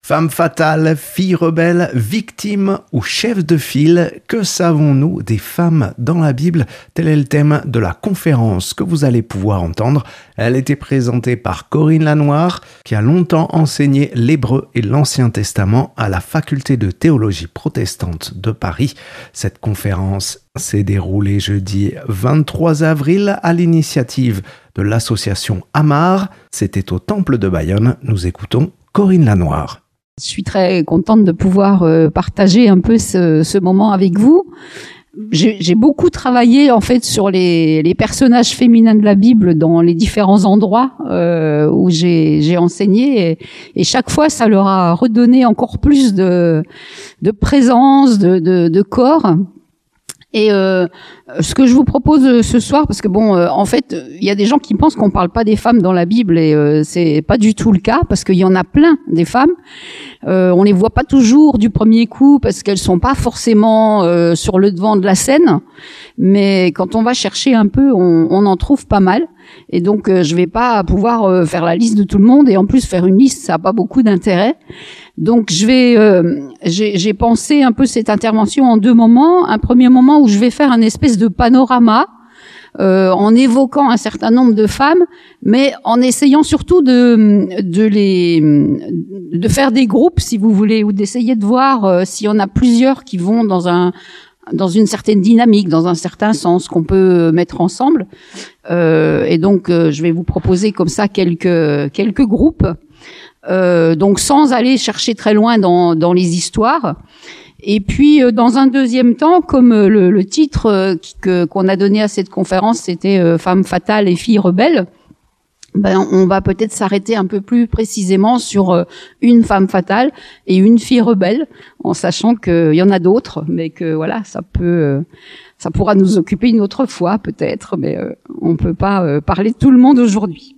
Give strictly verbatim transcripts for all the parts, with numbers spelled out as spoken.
Femme fatale, fille rebelle, victime ou chef de file, que savons-nous des femmes dans la Bible? Tel est le thème de la conférence que vous allez pouvoir entendre. Elle était présentée par Corinne Lanoir, qui a longtemps enseigné l'hébreu et l'Ancien Testament à la faculté de théologie protestante de Paris. Cette conférence s'est déroulée jeudi vingt-trois avril à l'initiative de l'association Amar. C'était au Temple de Bayonne. Nous écoutons Corinne Lanoir. Je suis très contente de pouvoir euh, partager un peu ce, ce moment avec vous. J'ai, j'ai beaucoup travaillé en fait sur les, les personnages féminins de la Bible dans les différents endroits euh, où j'ai, j'ai enseigné et, et chaque fois ça leur a redonné encore plus de, de présence, de, de, de corps. Et euh, ce que je vous propose ce soir, parce que bon, euh, en fait, il y a des gens qui pensent qu'on parle pas des femmes dans la Bible et euh, c'est pas du tout le cas, parce qu'il y en a plein des femmes. Euh, on les voit pas toujours du premier coup parce qu'elles sont pas forcément euh, sur le devant de la scène, mais quand on va chercher un peu, on, on en trouve pas mal. Et donc, euh, je vais pas pouvoir euh, faire la liste de tout le monde et en plus faire une liste, ça a pas beaucoup d'intérêt. Donc, je vais, euh, j'ai, j'ai pensé un peu cette intervention en deux moments. Un premier moment où je vais faire un espèce de panorama euh, en évoquant un certain nombre de femmes, mais en essayant surtout de de les de faire des groupes, si vous voulez, ou d'essayer de voir euh, s'il y en a plusieurs qui vont dans un dans une certaine dynamique, dans un certain sens qu'on peut mettre ensemble. Euh, et donc, euh, je vais vous proposer comme ça quelques quelques groupes. Euh, donc sans aller chercher très loin dans, dans les histoires. Et puis euh, dans un deuxième temps, comme euh, le, le titre euh, que, qu'on a donné à cette conférence, c'était euh, Femme fatale et fille rebelle, ben on va peut-être s'arrêter un peu plus précisément sur euh, une femme fatale et une fille rebelle, en sachant qu'il y en a d'autres, mais que voilà, ça peut, euh, ça pourra nous occuper une autre fois peut-être, mais euh, on peut pas euh, parler de tout le monde aujourd'hui.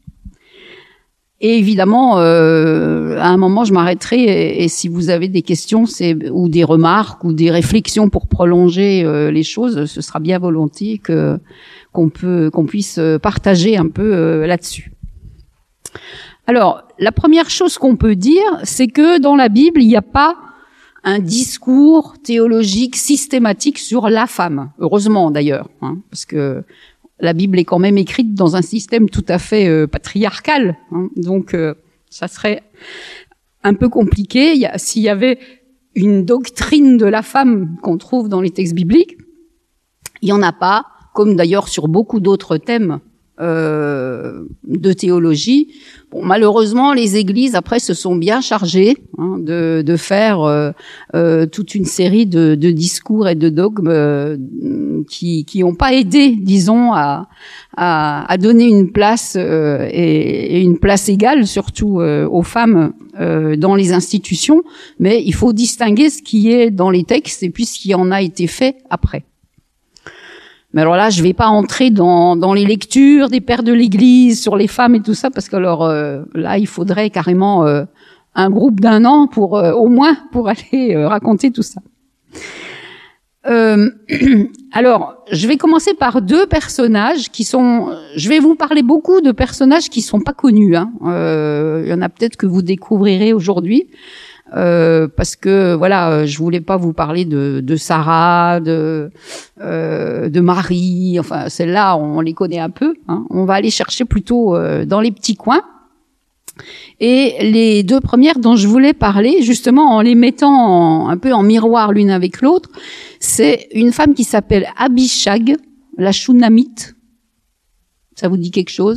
Et évidemment, euh, à un moment, je m'arrêterai et, et si vous avez des questions, c'est ou des remarques ou des réflexions pour prolonger euh, les choses, ce sera bien volontiers que qu'on peut qu'on puisse partager un peu euh, là-dessus. Alors, la première chose qu'on peut dire, c'est que dans la Bible, il n'y a pas un discours théologique systématique sur la femme. Heureusement d'ailleurs, hein, parce que la Bible est quand même écrite dans un système tout à fait euh, patriarcal, hein, donc euh, ça serait un peu compliqué. Il y a, s'il y avait une doctrine de la femme qu'on trouve dans les textes bibliques, il y en a pas, comme d'ailleurs sur beaucoup d'autres thèmes euh, de théologie. Bon, malheureusement, les églises après se sont bien chargées hein, de, de faire euh, euh, toute une série de, de discours et de dogmes euh, qui qui n'ont pas aidé, disons, à à, à donner une place euh, et, et une place égale, surtout euh, aux femmes euh, dans les institutions. Mais il faut distinguer ce qui est dans les textes et puis ce qui en a été fait après. Mais alors là, je vais pas entrer dans dans les lectures des pères de l'Église sur les femmes et tout ça, parce que alors euh, là, il faudrait carrément euh, un groupe d'un an pour euh, au moins pour aller euh, raconter tout ça. Euh, alors, je vais commencer par deux personnages qui sont. Je vais vous parler beaucoup de personnages qui sont pas connus. Hein. Euh, il y en a peut-être que vous découvrirez aujourd'hui. Euh, parce que voilà, je voulais pas vous parler de, de Sarah, de euh, de Marie, enfin celles-là on les connaît un peu. Hein. On va aller chercher plutôt euh, dans les petits coins. Et les deux premières dont je voulais parler, justement en les mettant en, un peu en miroir l'une avec l'autre, c'est une femme qui s'appelle Abishag, la Shunamite. Ça vous dit quelque chose?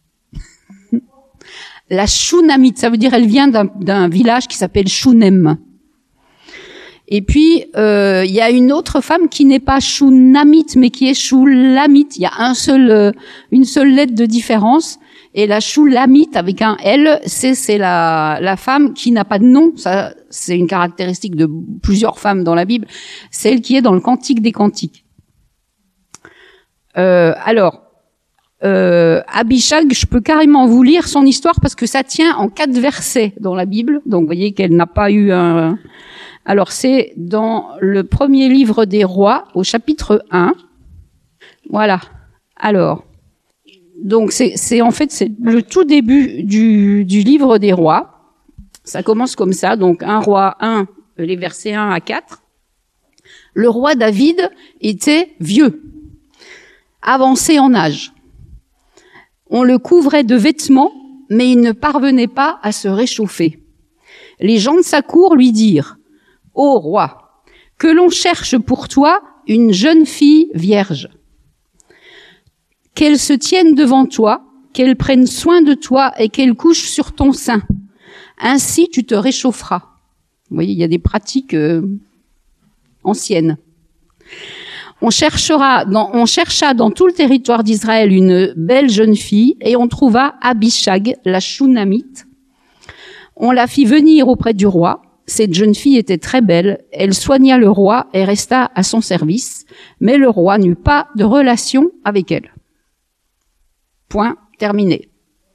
La Shunamite, ça veut dire elle vient d'un, d'un village qui s'appelle Shunem. Et puis euh, il y a une autre femme qui n'est pas Shunamite mais qui est Shulamite. Il y a un seul, euh, une seule lettre de différence. Et la Shulamite avec un L, c'est c'est la la femme qui n'a pas de nom. Ça, c'est une caractéristique de plusieurs femmes dans la Bible. C'est elle qui est dans le Cantique des Cantiques. Euh, alors. Euh, Abishag, je peux carrément vous lire son histoire parce que ça tient en quatre versets dans la Bible. Donc, vous voyez qu'elle n'a pas eu un... Alors, c'est dans le premier livre des rois, au chapitre un. Voilà. Alors, donc c'est, c'est en fait c'est le tout début du, du livre des rois. Ça commence comme ça, donc un roi un, les versets un à quatre. Le roi David était vieux, avancé en âge. On le couvrait de vêtements, mais il ne parvenait pas à se réchauffer. Les gens de sa cour lui dirent, « Ô roi, que l'on cherche pour toi une jeune fille vierge. Qu'elle se tienne devant toi, qu'elle prenne soin de toi et qu'elle couche sur ton sein. Ainsi tu te réchaufferas. » Vous voyez, il y a des pratiques euh, anciennes. On cherchera, dans, on chercha dans tout le territoire d'Israël une belle jeune fille et on trouva Abishag, la Shunamite. On la fit venir auprès du roi. Cette jeune fille était très belle. Elle soigna le roi et resta à son service, mais le roi n'eut pas de relation avec elle. Point, terminé.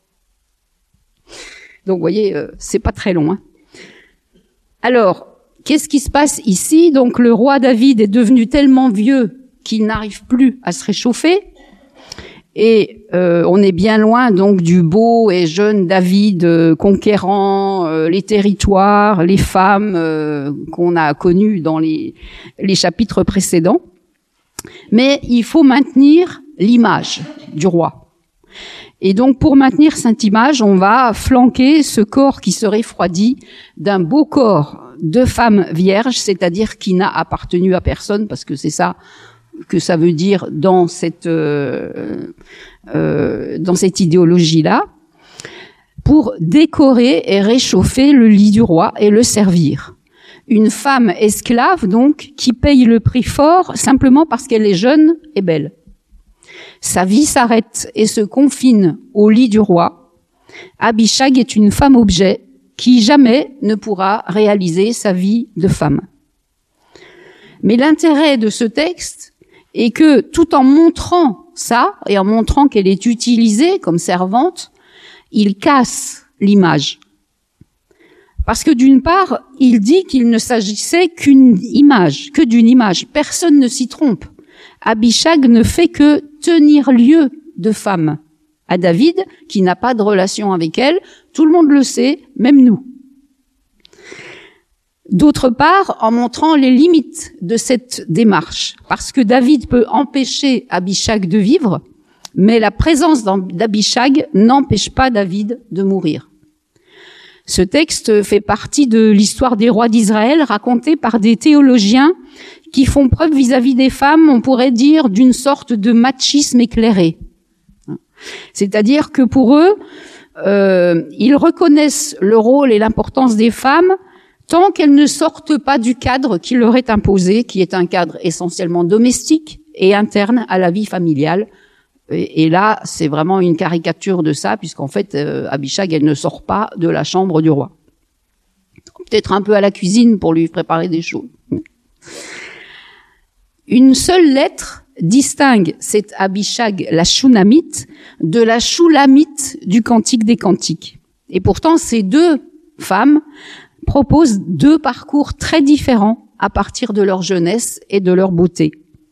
Donc, vous voyez, euh, c'est pas très long, hein. Alors, qu'est-ce qui se passe ici? Donc, le roi David est devenu tellement vieux qu'il n'arrive plus à se réchauffer. Et euh, on est bien loin donc du beau et jeune David euh, conquérant euh, les territoires, les femmes euh, qu'on a connues dans les, les chapitres précédents. Mais il faut maintenir l'image du roi. Et donc, pour maintenir cette image, on va flanquer ce corps qui se refroidit d'un beau corps de femme vierge, c'est-à-dire qui n'a appartenu à personne, parce que c'est ça que ça veut dire dans cette euh, euh, dans cette idéologie-là, pour décorer et réchauffer le lit du roi et le servir. Une femme esclave, donc, qui paye le prix fort simplement parce qu'elle est jeune et belle. Sa vie s'arrête et se confine au lit du roi. Abishag est une femme objet qui jamais ne pourra réaliser sa vie de femme. Mais l'intérêt de ce texte est que, tout en montrant ça, et en montrant qu'elle est utilisée comme servante, il casse l'image. Parce que d'une part, il dit qu'il ne s'agissait qu'une image, que d'une image. Personne ne s'y trompe. Abishag ne fait que tenir lieu de femme à David, qui n'a pas de relation avec elle. Tout le monde le sait, même nous. D'autre part, en montrant les limites de cette démarche, parce que David peut empêcher Abishag de vivre, mais la présence d'Abishag n'empêche pas David de mourir. Ce texte fait partie de l'histoire des rois d'Israël racontée par des théologiens qui font preuve vis-à-vis des femmes, on pourrait dire, d'une sorte de machisme éclairé. C'est-à-dire que pour eux, euh, ils reconnaissent le rôle et l'importance des femmes tant qu'elles ne sortent pas du cadre qui leur est imposé, qui est un cadre essentiellement domestique et interne à la vie familiale. Et, et là, c'est vraiment une caricature de ça, puisqu'en fait, euh, Abishag, elle ne sort pas de la chambre du roi. Peut-être un peu à la cuisine pour lui préparer des choses. Une seule lettre distingue cette Abishag, la Shunamite, de la Shulamite du Cantique des Cantiques. Et pourtant, ces deux femmes proposent deux parcours très différents à partir de leur jeunesse et de leur beauté.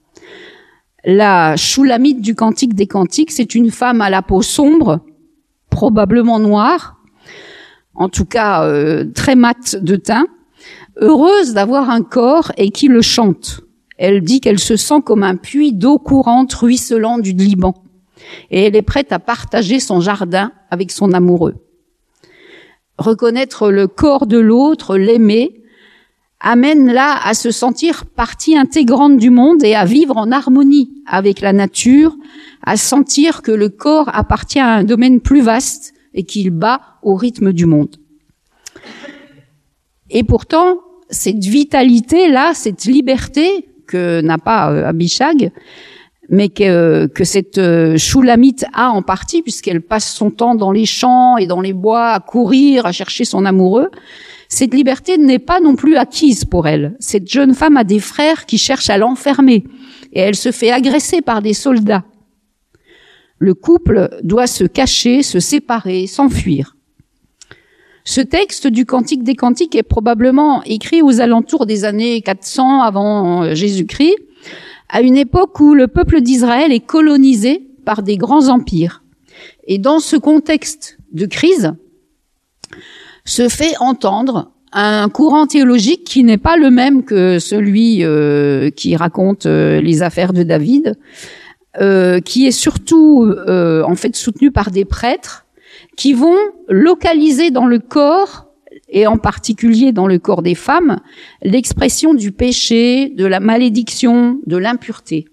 La Shulamite du Cantique des Cantiques, c'est une femme à la peau sombre, probablement noire, en tout cas euh, très mate de teint, heureuse d'avoir un corps et qui le chante. Elle dit qu'elle se sent comme un puits d'eau courante ruisselant du Liban. Et elle est prête à partager son jardin avec son amoureux. Reconnaître le corps de l'autre, l'aimer, amène là à se sentir partie intégrante du monde et à vivre en harmonie avec la nature, à sentir que le corps appartient à un domaine plus vaste et qu'il bat au rythme du monde. Et pourtant, cette vitalité-là, cette liberté que n'a pas euh, Abishag, mais que, euh, que cette euh, Shulamite a en partie, puisqu'elle passe son temps dans les champs et dans les bois à courir, à chercher son amoureux, cette liberté n'est pas non plus acquise pour elle. Cette jeune femme a des frères qui cherchent à l'enfermer et elle se fait agresser par des soldats. Le couple doit se cacher, se séparer, s'enfuir. Ce texte du Cantique des Cantiques est probablement écrit aux alentours des années quatre cents avant Jésus-Christ, à une époque où le peuple d'Israël est colonisé par des grands empires. Et dans ce contexte de crise, se fait entendre un courant théologique qui n'est pas le même que celui euh, qui raconte euh, les affaires de David, euh, qui est surtout euh, en fait soutenu par des prêtres qui vont localiser dans le corps, et en particulier dans le corps des femmes, l'expression du péché, de la malédiction, de l'impureté.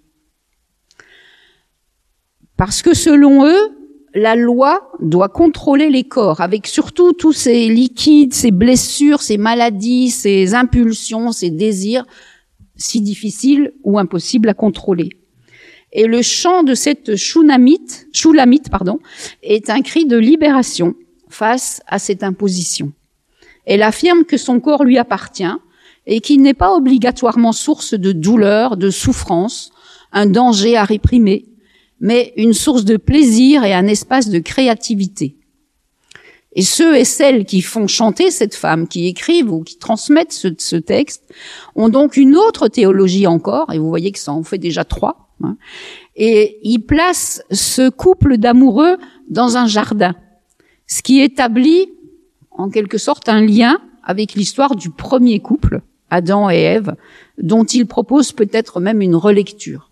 Parce que selon eux, la loi doit contrôler les corps, avec surtout tous ces liquides, ces blessures, ces maladies, ces impulsions, ces désirs si difficiles ou impossibles à contrôler. Et le chant de cette Shulamite, Shulamite, pardon, est un cri de libération face à cette imposition. Elle affirme que son corps lui appartient et qu'il n'est pas obligatoirement source de douleur, de souffrance, un danger à réprimer, mais une source de plaisir et un espace de créativité. Et ceux et celles qui font chanter cette femme, qui écrivent ou qui transmettent ce, ce texte, ont donc une autre théologie encore, et vous voyez que ça en fait déjà trois, hein, et ils placent ce couple d'amoureux dans un jardin, ce qui établit en quelque sorte un lien avec l'histoire du premier couple, Adam et Ève, dont ils proposent peut-être même une relecture.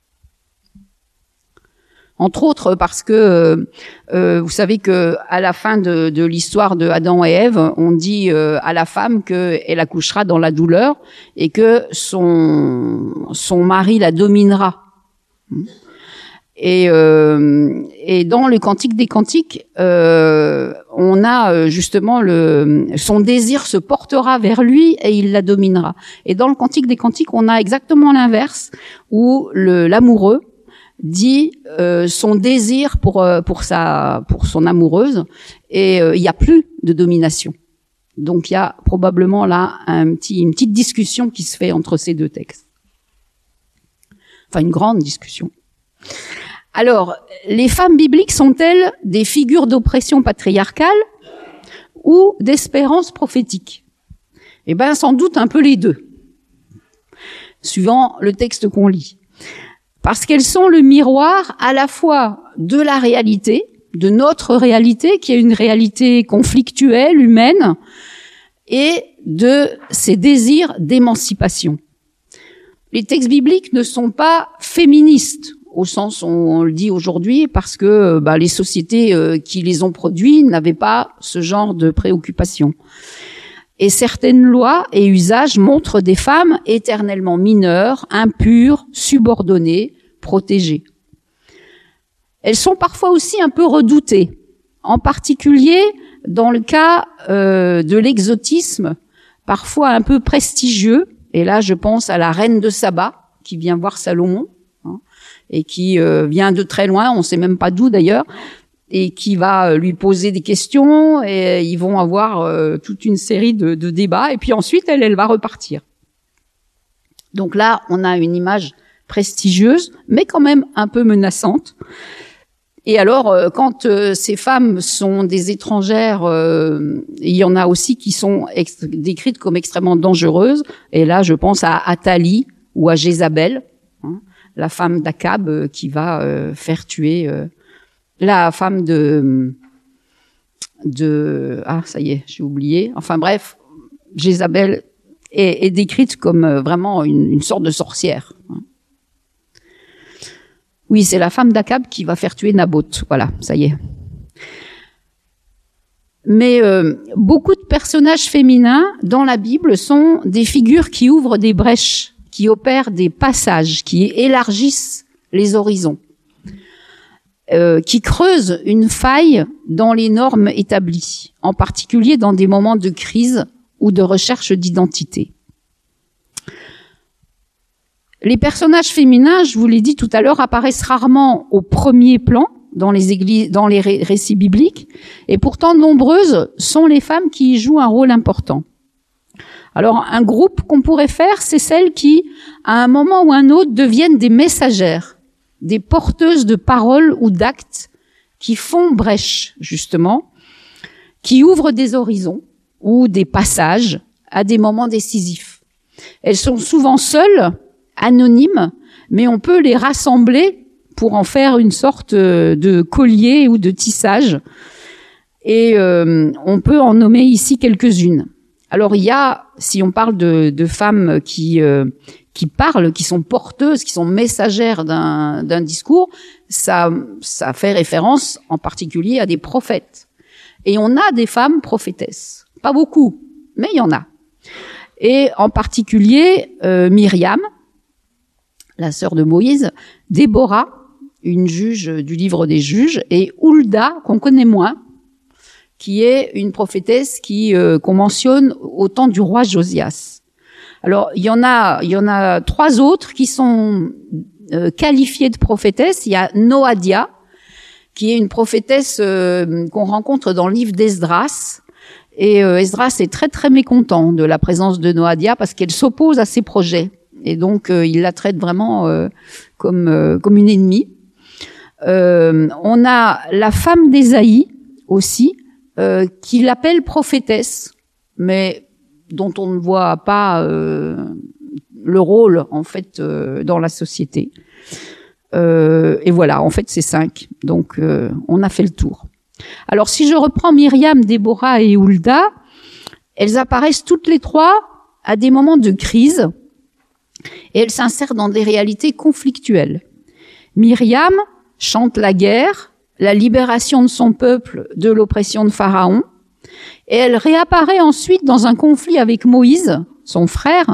Entre autres parce que euh, vous savez que à la fin de, de l'histoire de Adam et Ève, on dit euh, à la femme qu'elle accouchera dans la douleur et que son son mari la dominera. Et, euh, et dans le Cantique des Cantiques, euh, on a justement le son désir se portera vers lui et il la dominera. Et dans le Cantique des Cantiques, on a exactement l'inverse où le l'amoureux dit euh, son désir pour euh, pour sa pour son amoureuse et euh, il y a plus de domination. Donc il y a probablement là un petit une petite discussion qui se fait entre ces deux textes. Enfin une grande discussion. Alors, les femmes bibliques sont-elles des figures d'oppression patriarcale ou d'espérance prophétique? Eh ben sans doute un peu les deux, suivant le texte qu'on lit. Parce qu'elles sont le miroir à la fois de la réalité, de notre réalité, qui est une réalité conflictuelle, humaine, et de ces désirs d'émancipation. Les textes bibliques ne sont pas féministes, au sens où on le dit aujourd'hui, parce que bah, les sociétés euh, qui les ont produits n'avaient pas ce genre de préoccupation. Et certaines lois et usages montrent des femmes éternellement mineures, impures, subordonnées, protégées. Elles sont parfois aussi un peu redoutées, en particulier dans le cas euh, de l'exotisme, parfois un peu prestigieux. Et là, je pense à la reine de Saba, qui vient voir Salomon, hein, et qui euh, vient de très loin, on ne sait même pas d'où d'ailleurs, et qui va lui poser des questions, et ils vont avoir euh, toute une série de, de débats, et puis ensuite, elle, elle va repartir. Donc là, on a une image prestigieuse, mais quand même un peu menaçante. Et alors, euh, quand euh, ces femmes sont des étrangères, euh, il y en a aussi qui sont ex- décrites comme extrêmement dangereuses, et là, je pense à Athalie ou à Jézabel, hein, la femme d'Akab euh, qui va euh, faire tuer... Euh, la femme de, de, ah, ça y est, j'ai oublié. Enfin bref, Jézabel est, est décrite comme vraiment une, une sorte de sorcière. Oui, c'est la femme d'Akab qui va faire tuer Naboth. Voilà, ça y est. Mais euh, beaucoup de personnages féminins dans la Bible sont des figures qui ouvrent des brèches, qui opèrent des passages, qui élargissent les horizons. Euh, qui creuse une faille dans les normes établies, en particulier dans des moments de crise ou de recherche d'identité. Les personnages féminins, je vous l'ai dit tout à l'heure, apparaissent rarement au premier plan dans les églises, dans les ré- récits bibliques, et pourtant nombreuses sont les femmes qui y jouent un rôle important. Alors, un groupe qu'on pourrait faire, c'est celles qui, à un moment ou un autre, deviennent des messagères, des porteuses de paroles ou d'actes qui font brèche, justement, qui ouvrent des horizons ou des passages à des moments décisifs. Elles sont souvent seules, anonymes, mais on peut les rassembler pour en faire une sorte de collier ou de tissage. Et euh, on peut en nommer ici quelques-unes. Alors il y a, si on parle de, de femmes qui euh, qui parlent, qui sont porteuses, qui sont messagères d'un d'un discours, ça ça fait référence en particulier à des prophètes. Et on a des femmes prophétesses, pas beaucoup, mais il y en a. Et en particulier euh, Myriam, la sœur de Moïse, Déborah, une juge du livre des juges, et Hulda, qu'on connaît moins, qui est une prophétesse qui euh, qu'on mentionne au temps du roi Josias. Alors il y en a, il y en a trois autres qui sont euh, qualifiées de prophétesses. Il y a Noadia, qui est une prophétesse euh, qu'on rencontre dans le livre d'Esdras. Et euh, Esdras est très très mécontent de la présence de Noadia parce qu'elle s'oppose à ses projets. Et donc euh, il la traite vraiment euh, comme euh, comme une ennemie. Euh, on a la femme d'Ésaïe aussi, euh, qui l'appelle prophétesse, mais dont on ne voit pas euh, le rôle en fait euh, dans la société. Euh, et voilà, en fait c'est cinq. Donc euh, on a fait le tour. Alors si je reprends Myriam, Déborah et Hulda, elles apparaissent toutes les trois à des moments de crise et elles s'insèrent dans des réalités conflictuelles. Myriam chante la guerre, la libération de son peuple de l'oppression de Pharaon, et elle réapparaît ensuite dans un conflit avec Moïse, son frère,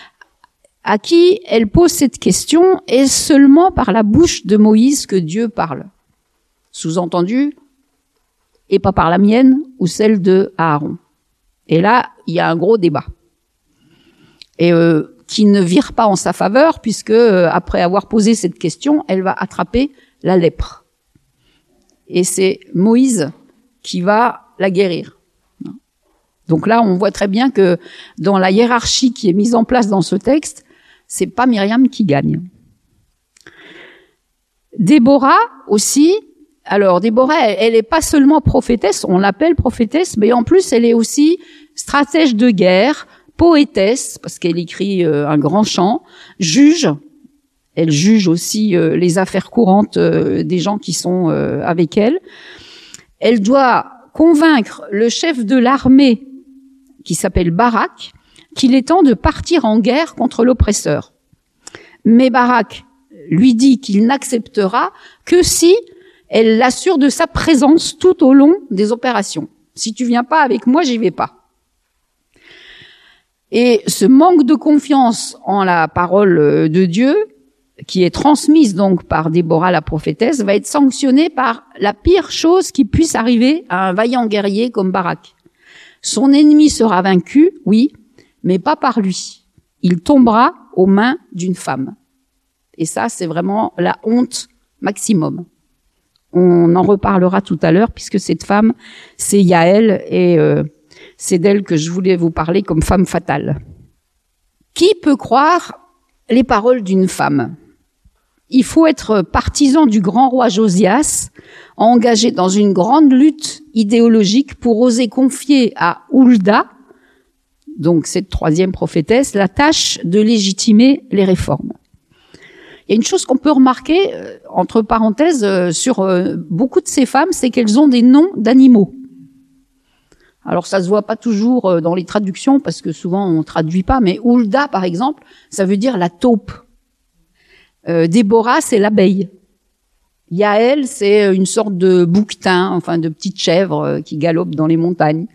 à qui elle pose cette question, est-ce seulement par la bouche de Moïse que Dieu parle? Sous-entendu, et pas par la mienne ou celle de Aaron. Et là, il y a un gros débat. Et euh, qui ne vire pas en sa faveur, puisque euh, après avoir posé cette question, elle va attraper la lèpre. Et c'est Moïse qui va la guérir. Donc là, on voit très bien que dans la hiérarchie qui est mise en place dans ce texte, c'est pas Myriam qui gagne. Déborah aussi. Alors Déborah, elle est pas seulement prophétesse, on l'appelle prophétesse, mais en plus elle est aussi stratège de guerre, poétesse parce qu'elle écrit euh, un grand chant, juge. Elle juge aussi euh, les affaires courantes euh, des gens qui sont euh, avec elle. Elle doit convaincre le chef de l'armée, qui s'appelle Barak, qu'il est temps de partir en guerre contre l'oppresseur. Mais Barak lui dit qu'il n'acceptera que si elle l'assure de sa présence tout au long des opérations. Si tu viens pas avec moi, j'y vais pas. Et ce manque de confiance en la parole de Dieu, qui est transmise donc par Déborah la prophétesse, va être sanctionné par la pire chose qui puisse arriver à un vaillant guerrier comme Barak. Son ennemi sera vaincu, oui, mais pas par lui. Il tombera aux mains d'une femme. Et ça, c'est vraiment la honte maximum. On en reparlera tout à l'heure, puisque cette femme, c'est Yaël, et euh, c'est d'elle que je voulais vous parler comme femme fatale. Qui peut croire les paroles d'une femme? Il faut être partisan du grand roi Josias, engagé dans une grande lutte idéologique pour oser confier à Hulda, donc cette troisième prophétesse, la tâche de légitimer les réformes. Il y a une chose qu'on peut remarquer, euh, entre parenthèses, euh, sur euh, beaucoup de ces femmes, c'est qu'elles ont des noms d'animaux. Alors ça se voit pas toujours euh, dans les traductions, parce que souvent on traduit pas, mais Hulda, par exemple, ça veut dire la taupe. Euh, Déborah, c'est l'abeille. Yaël, c'est une sorte de bouquetin, enfin de petite chèvre euh, qui galope dans les montagnes.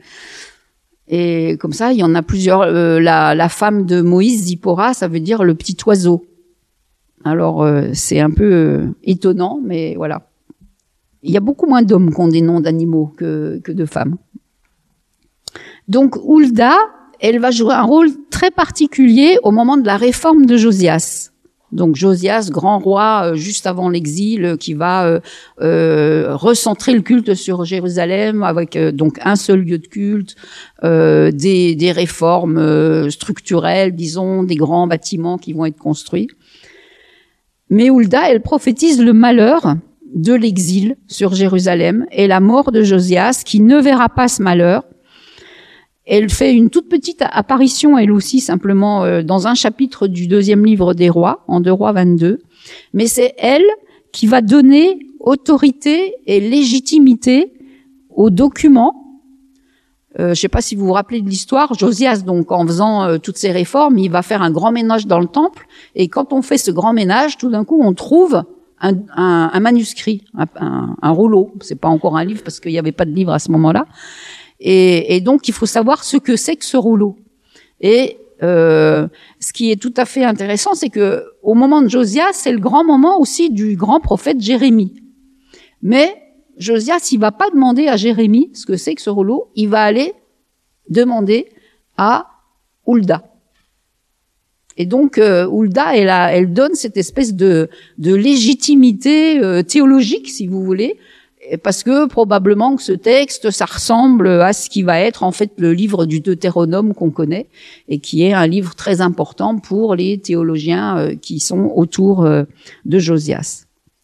Et comme ça, il y en a plusieurs. Euh, la, la femme de Moïse, Zipporah, ça veut dire le petit oiseau. Alors, euh, c'est un peu euh, étonnant, mais voilà. Il y a beaucoup moins d'hommes qui ont des noms d'animaux que, que de femmes. Donc, Hulda, elle va jouer un rôle très particulier au moment de la réforme de Josias. Donc, Josias, grand roi, euh, juste avant l'exil, euh, qui va euh, euh, recentrer le culte sur Jérusalem avec euh, donc un seul lieu de culte, euh, des, des réformes euh, structurelles, disons, des grands bâtiments qui vont être construits. Mais Hulda, elle prophétise le malheur de l'exil sur Jérusalem et la mort de Josias, qui ne verra pas ce malheur. Elle fait une toute petite apparition, elle aussi, simplement euh, dans un chapitre du deuxième livre des Rois, en deux Rois vingt-deux. Mais c'est elle qui va donner autorité et légitimité aux documents. Euh, je ne sais pas si vous vous rappelez de l'histoire. Josias, donc, en faisant euh, toutes ces réformes, il va faire un grand ménage dans le temple. Et quand on fait ce grand ménage, tout d'un coup, on trouve un, un, un manuscrit, un, un, un rouleau. C'est pas encore un livre parce qu'il n'y avait pas de livre à ce moment-là. Et, et donc, il faut savoir ce que c'est que ce rouleau. Et euh, ce qui est tout à fait intéressant, c'est que au moment de Josias, c'est le grand moment aussi du grand prophète Jérémie. Mais Josias, il va pas demander à Jérémie ce que c'est que ce rouleau, il va aller demander à Hulda. Et donc, euh, Hulda, elle, a, elle donne cette espèce de, de légitimité euh, théologique, si vous voulez, parce que probablement que ce texte, ça ressemble à ce qui va être en fait le livre du Deutéronome qu'on connaît, et qui est un livre très important pour les théologiens euh, qui sont autour euh, de Josias.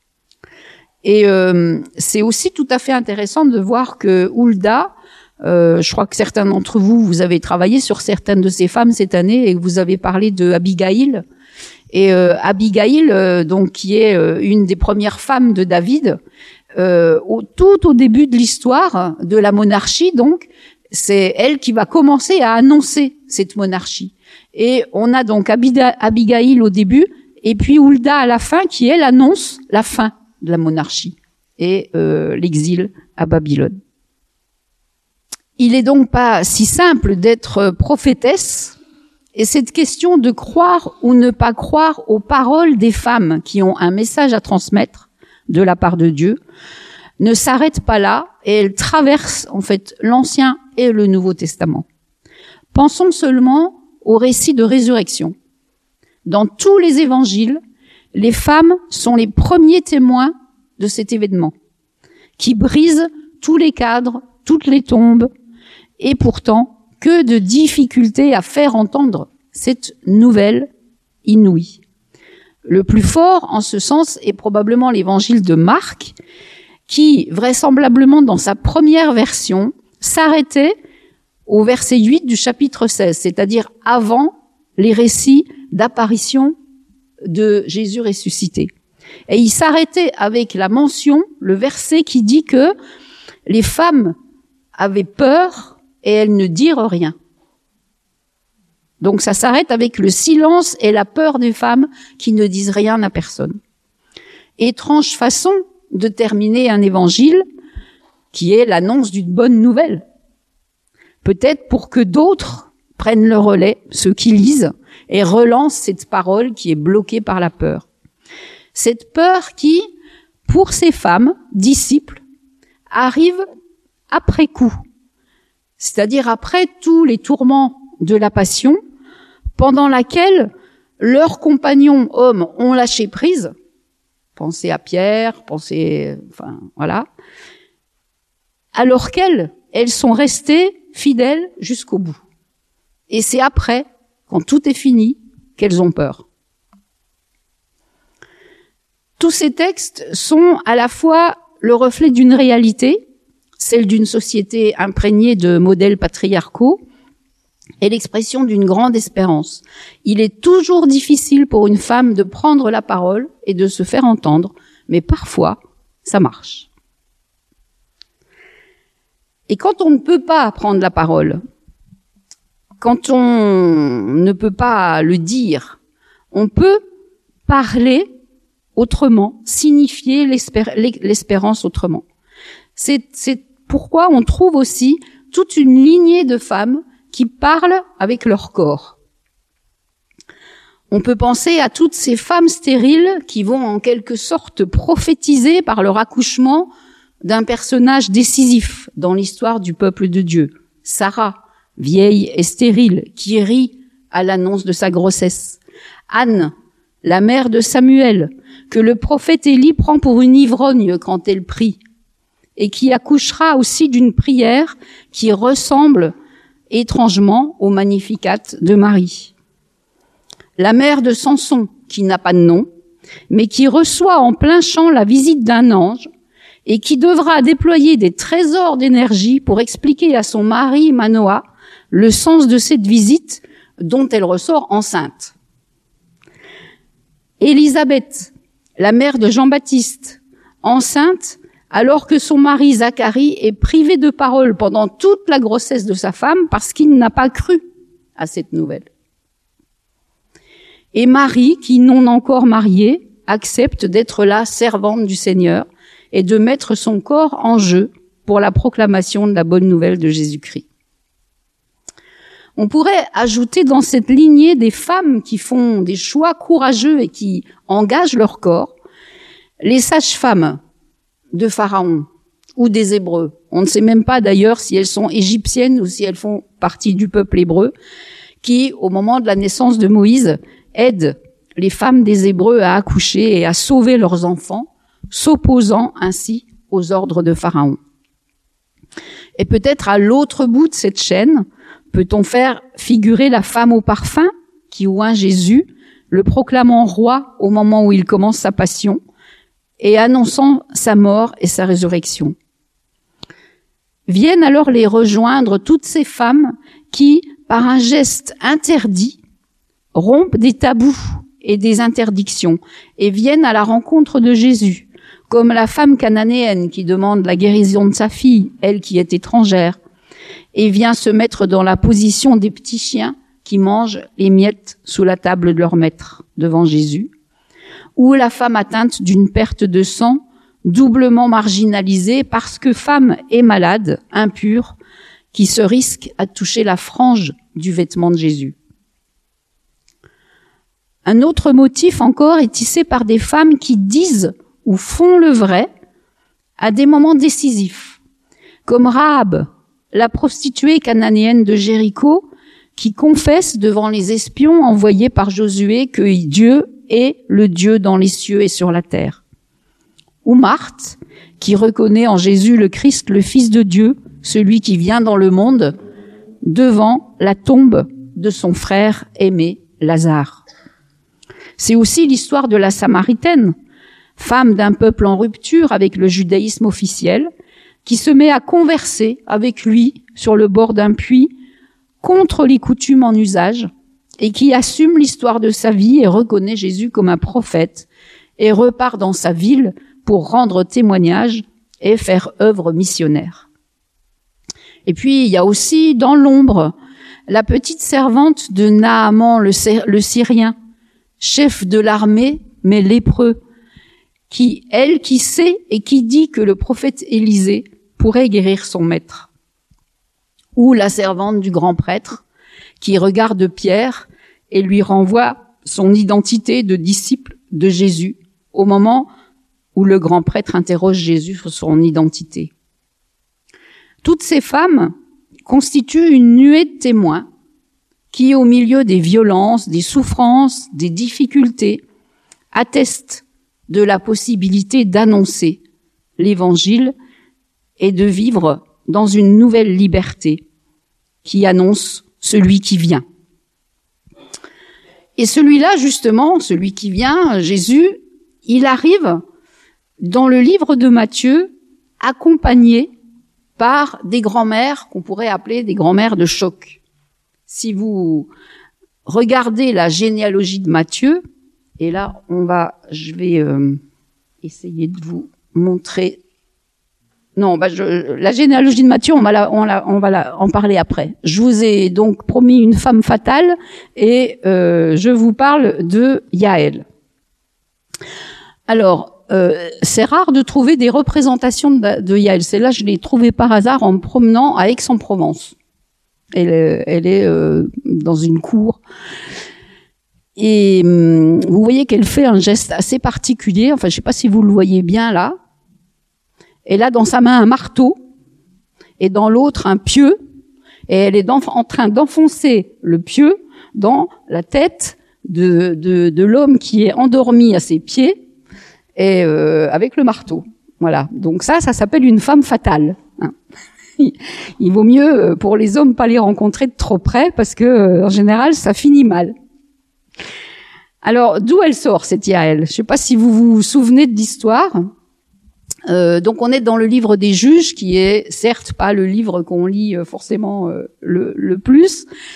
Et euh, c'est aussi tout à fait intéressant de voir que Hulda, euh, je crois que certains d'entre vous, vous avez travaillé sur certaines de ces femmes cette année et que vous avez parlé de Abigail. Et euh, Abigail, euh, donc qui est euh, une des premières femmes de David, euh, au, tout au début de l'histoire de la monarchie, donc c'est elle qui va commencer à annoncer cette monarchie. Et on a donc Abida, Abigail au début, et puis Hulda à la fin, qui elle annonce la fin de la monarchie et euh, l'exil à Babylone. Il est donc pas si simple d'être prophétesse, et cette question de croire ou ne pas croire aux paroles des femmes qui ont un message à transmettre de la part de Dieu ne s'arrête pas là, et elle traverse en fait l'Ancien et le Nouveau Testament. Pensons seulement au récit de résurrection. Dans tous les évangiles, les femmes sont les premiers témoins de cet événement, qui brise tous les cadres, toutes les tombes, et pourtant, que de difficultés à faire entendre cette nouvelle inouïe. Le plus fort, en ce sens, est probablement l'évangile de Marc, qui, vraisemblablement dans sa première version, s'arrêtait au verset huit du chapitre seize, c'est-à-dire avant les récits d'apparition de Jésus ressuscité. Et il s'arrêtait avec la mention, le verset qui dit que les femmes avaient peur et elles ne dirent rien. Donc ça s'arrête avec le silence et la peur des femmes qui ne disent rien à personne. Étrange façon de terminer un évangile qui est l'annonce d'une bonne nouvelle. Peut-être pour que d'autres prennent le relais, ceux qui lisent, et relancent cette parole qui est bloquée par la peur. Cette peur qui, pour ces femmes, disciples, arrive après coup. C'est-à-dire après tous les tourments de la passion, pendant laquelle leurs compagnons hommes ont lâché prise. Pensez à Pierre, pensez, enfin, voilà. Alors qu'elles, elles sont restées fidèles jusqu'au bout. Et c'est après, quand tout est fini, qu'elles ont peur. Tous ces textes sont à la fois le reflet d'une réalité, celle d'une société imprégnée de modèles patriarcaux, et l'expression d'une grande espérance. Il est toujours difficile pour une femme de prendre la parole et de se faire entendre, mais parfois, ça marche. Et quand on ne peut pas prendre la parole, quand on ne peut pas le dire, on peut parler autrement, signifier l'espér- l'espérance autrement. C'est, c'est pourquoi on trouve aussi toute une lignée de femmes qui parlent avec leur corps. On peut penser à toutes ces femmes stériles qui vont en quelque sorte prophétiser par leur accouchement d'un personnage décisif dans l'histoire du peuple de Dieu. Sarah, vieille et stérile, qui rit à l'annonce de sa grossesse. Anne, la mère de Samuel, que le prophète Élie prend pour une ivrogne quand elle prie, et qui accouchera aussi d'une prière qui ressemble étrangement au Magnificat de Marie. La mère de Samson, qui n'a pas de nom, mais qui reçoit en plein champ la visite d'un ange et qui devra déployer des trésors d'énergie pour expliquer à son mari Manoah le sens de cette visite dont elle ressort enceinte. Élisabeth, la mère de Jean-Baptiste, enceinte alors que son mari Zacharie est privé de parole pendant toute la grossesse de sa femme parce qu'il n'a pas cru à cette nouvelle. Et Marie, qui non encore mariée, accepte d'être la servante du Seigneur et de mettre son corps en jeu pour la proclamation de la bonne nouvelle de Jésus-Christ. On pourrait ajouter dans cette lignée des femmes qui font des choix courageux et qui engagent leur corps, les sages-femmes de Pharaon ou des Hébreux. On ne sait même pas d'ailleurs si elles sont égyptiennes ou si elles font partie du peuple hébreu, qui, au moment de la naissance de Moïse, aident les femmes des Hébreux à accoucher et à sauver leurs enfants, s'opposant ainsi aux ordres de Pharaon. Et peut-être à l'autre bout de cette chaîne, peut-on faire figurer la femme au parfum qui oint Jésus, le proclamant roi au moment où il commence sa passion et annonçant sa mort et sa résurrection. Viennent alors les rejoindre toutes ces femmes qui, par un geste interdit, rompent des tabous et des interdictions et viennent à la rencontre de Jésus, comme la femme cananéenne qui demande la guérison de sa fille, elle qui est étrangère, et vient se mettre dans la position des petits chiens qui mangent les miettes sous la table de leur maître devant Jésus, ou la femme atteinte d'une perte de sang, doublement marginalisée parce que femme et malade, impure, qui se risque à toucher la frange du vêtement de Jésus. Un autre motif encore est tissé par des femmes qui disent ou font le vrai à des moments décisifs, comme Rahab, la prostituée cananéenne de Jéricho, qui confesse devant les espions envoyés par Josué que Dieu est le Dieu dans les cieux et sur la terre. Ou Marthe, qui reconnaît en Jésus le Christ, le Fils de Dieu, celui qui vient dans le monde, devant la tombe de son frère aimé Lazare. C'est aussi l'histoire de la Samaritaine, femme d'un peuple en rupture avec le judaïsme officiel, qui se met à converser avec lui sur le bord d'un puits contre les coutumes en usage et qui assume l'histoire de sa vie et reconnaît Jésus comme un prophète et repart dans sa ville pour rendre témoignage et faire œuvre missionnaire. Et puis, il y a aussi dans l'ombre la petite servante de Naaman le, le Syrien, chef de l'armée mais lépreux, qui, elle, qui sait et qui dit que le prophète Élisée pourrait guérir son maître. Ou la servante du grand prêtre, qui regarde Pierre et lui renvoie son identité de disciple de Jésus, au moment où le grand prêtre interroge Jésus sur son identité. Toutes ces femmes constituent une nuée de témoins qui, au milieu des violences, des souffrances, des difficultés, attestent de la possibilité d'annoncer l'Évangile et de vivre dans une nouvelle liberté qui annonce celui qui vient. Et celui-là, justement, celui qui vient, Jésus, il arrive dans le livre de Matthieu accompagné par des grands-mères qu'on pourrait appeler des grands-mères de choc. Si vous regardez la généalogie de Matthieu, et là, on va, je vais euh, essayer de vous montrer. Non, bah je, la généalogie de Matthieu, on va, la, on, la, on va la, en parler après. Je vous ai donc promis une femme fatale et euh, je vous parle de Yaël. Alors, euh, c'est rare de trouver des représentations de, de Yaël. Celle-là, je l'ai trouvée par hasard en me promenant à Aix-en-Provence. Elle, elle est euh, dans une cour. Et hum, vous voyez qu'elle fait un geste assez particulier. Enfin, je sais pas si vous le voyez bien là. Elle a dans sa main un marteau et dans l'autre un pieu. Et elle est en train d'enfoncer le pieu dans la tête de, de, de l'homme qui est endormi à ses pieds et euh, avec le marteau. Voilà. Donc ça, ça s'appelle une femme fatale. Hein. Il vaut mieux pour les hommes pas les rencontrer de trop près parce que en général, ça finit mal. Alors, d'où elle sort, cette Yaël? Je sais pas si vous vous souvenez de l'histoire. Euh, donc, on est dans le livre des Juges, qui est certes pas le livre qu'on lit forcément euh, le, le plus.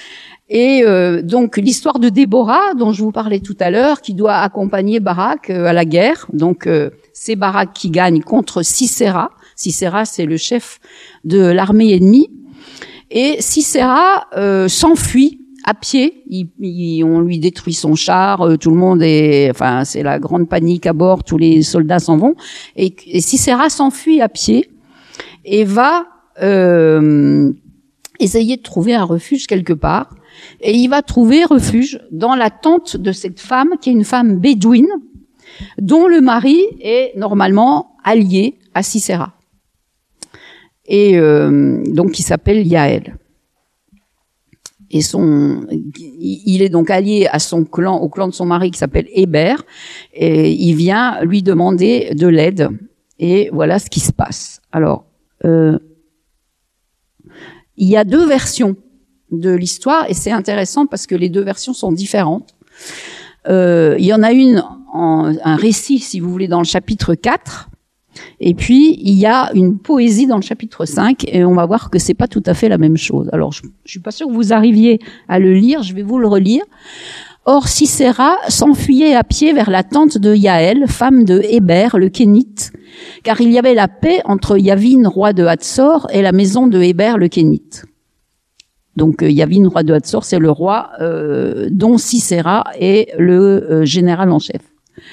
Et euh, donc l'histoire de Déborah, dont je vous parlais tout à l'heure, qui doit accompagner Barak euh, à la guerre. Donc euh, c'est Barak qui gagne contre Sisera. Sisera, c'est le chef de l'armée ennemie. Et Sisera euh, s'enfuit à pied. Il, il, on lui détruit son char. Euh, tout le monde est, enfin, c'est la grande panique à bord. Tous les soldats s'en vont. Et, et Sisera s'enfuit à pied et va euh, essayer de trouver un refuge quelque part. Et il va trouver refuge dans la tente de cette femme, qui est une femme bédouine, dont le mari est normalement allié à Sisera. Et euh, donc, il s'appelle Yaël. Et son, il est donc allié à son clan, au clan de son mari qui s'appelle Héber. Et il vient lui demander de l'aide. Et voilà ce qui se passe. Alors, euh, il y a deux versions de l'histoire, et c'est intéressant parce que les deux versions sont différentes. Euh, il y en a une, en, un récit, si vous voulez, dans le chapitre quatre, et puis il y a une poésie dans le chapitre cinq, et on va voir que c'est pas tout à fait la même chose. Alors, je, je suis pas sûre que vous arriviez à le lire, je vais vous le relire. Or, Sisera s'enfuyait à pied vers la tente de Yaël, femme de Héber, le Kénite, car il y avait la paix entre Yavin, roi de Hatsor, et la maison de Héber, le Kénite. Donc, euh, Yavin, roi de Hatsor, c'est le roi euh, dont Sisera est le euh, général en chef.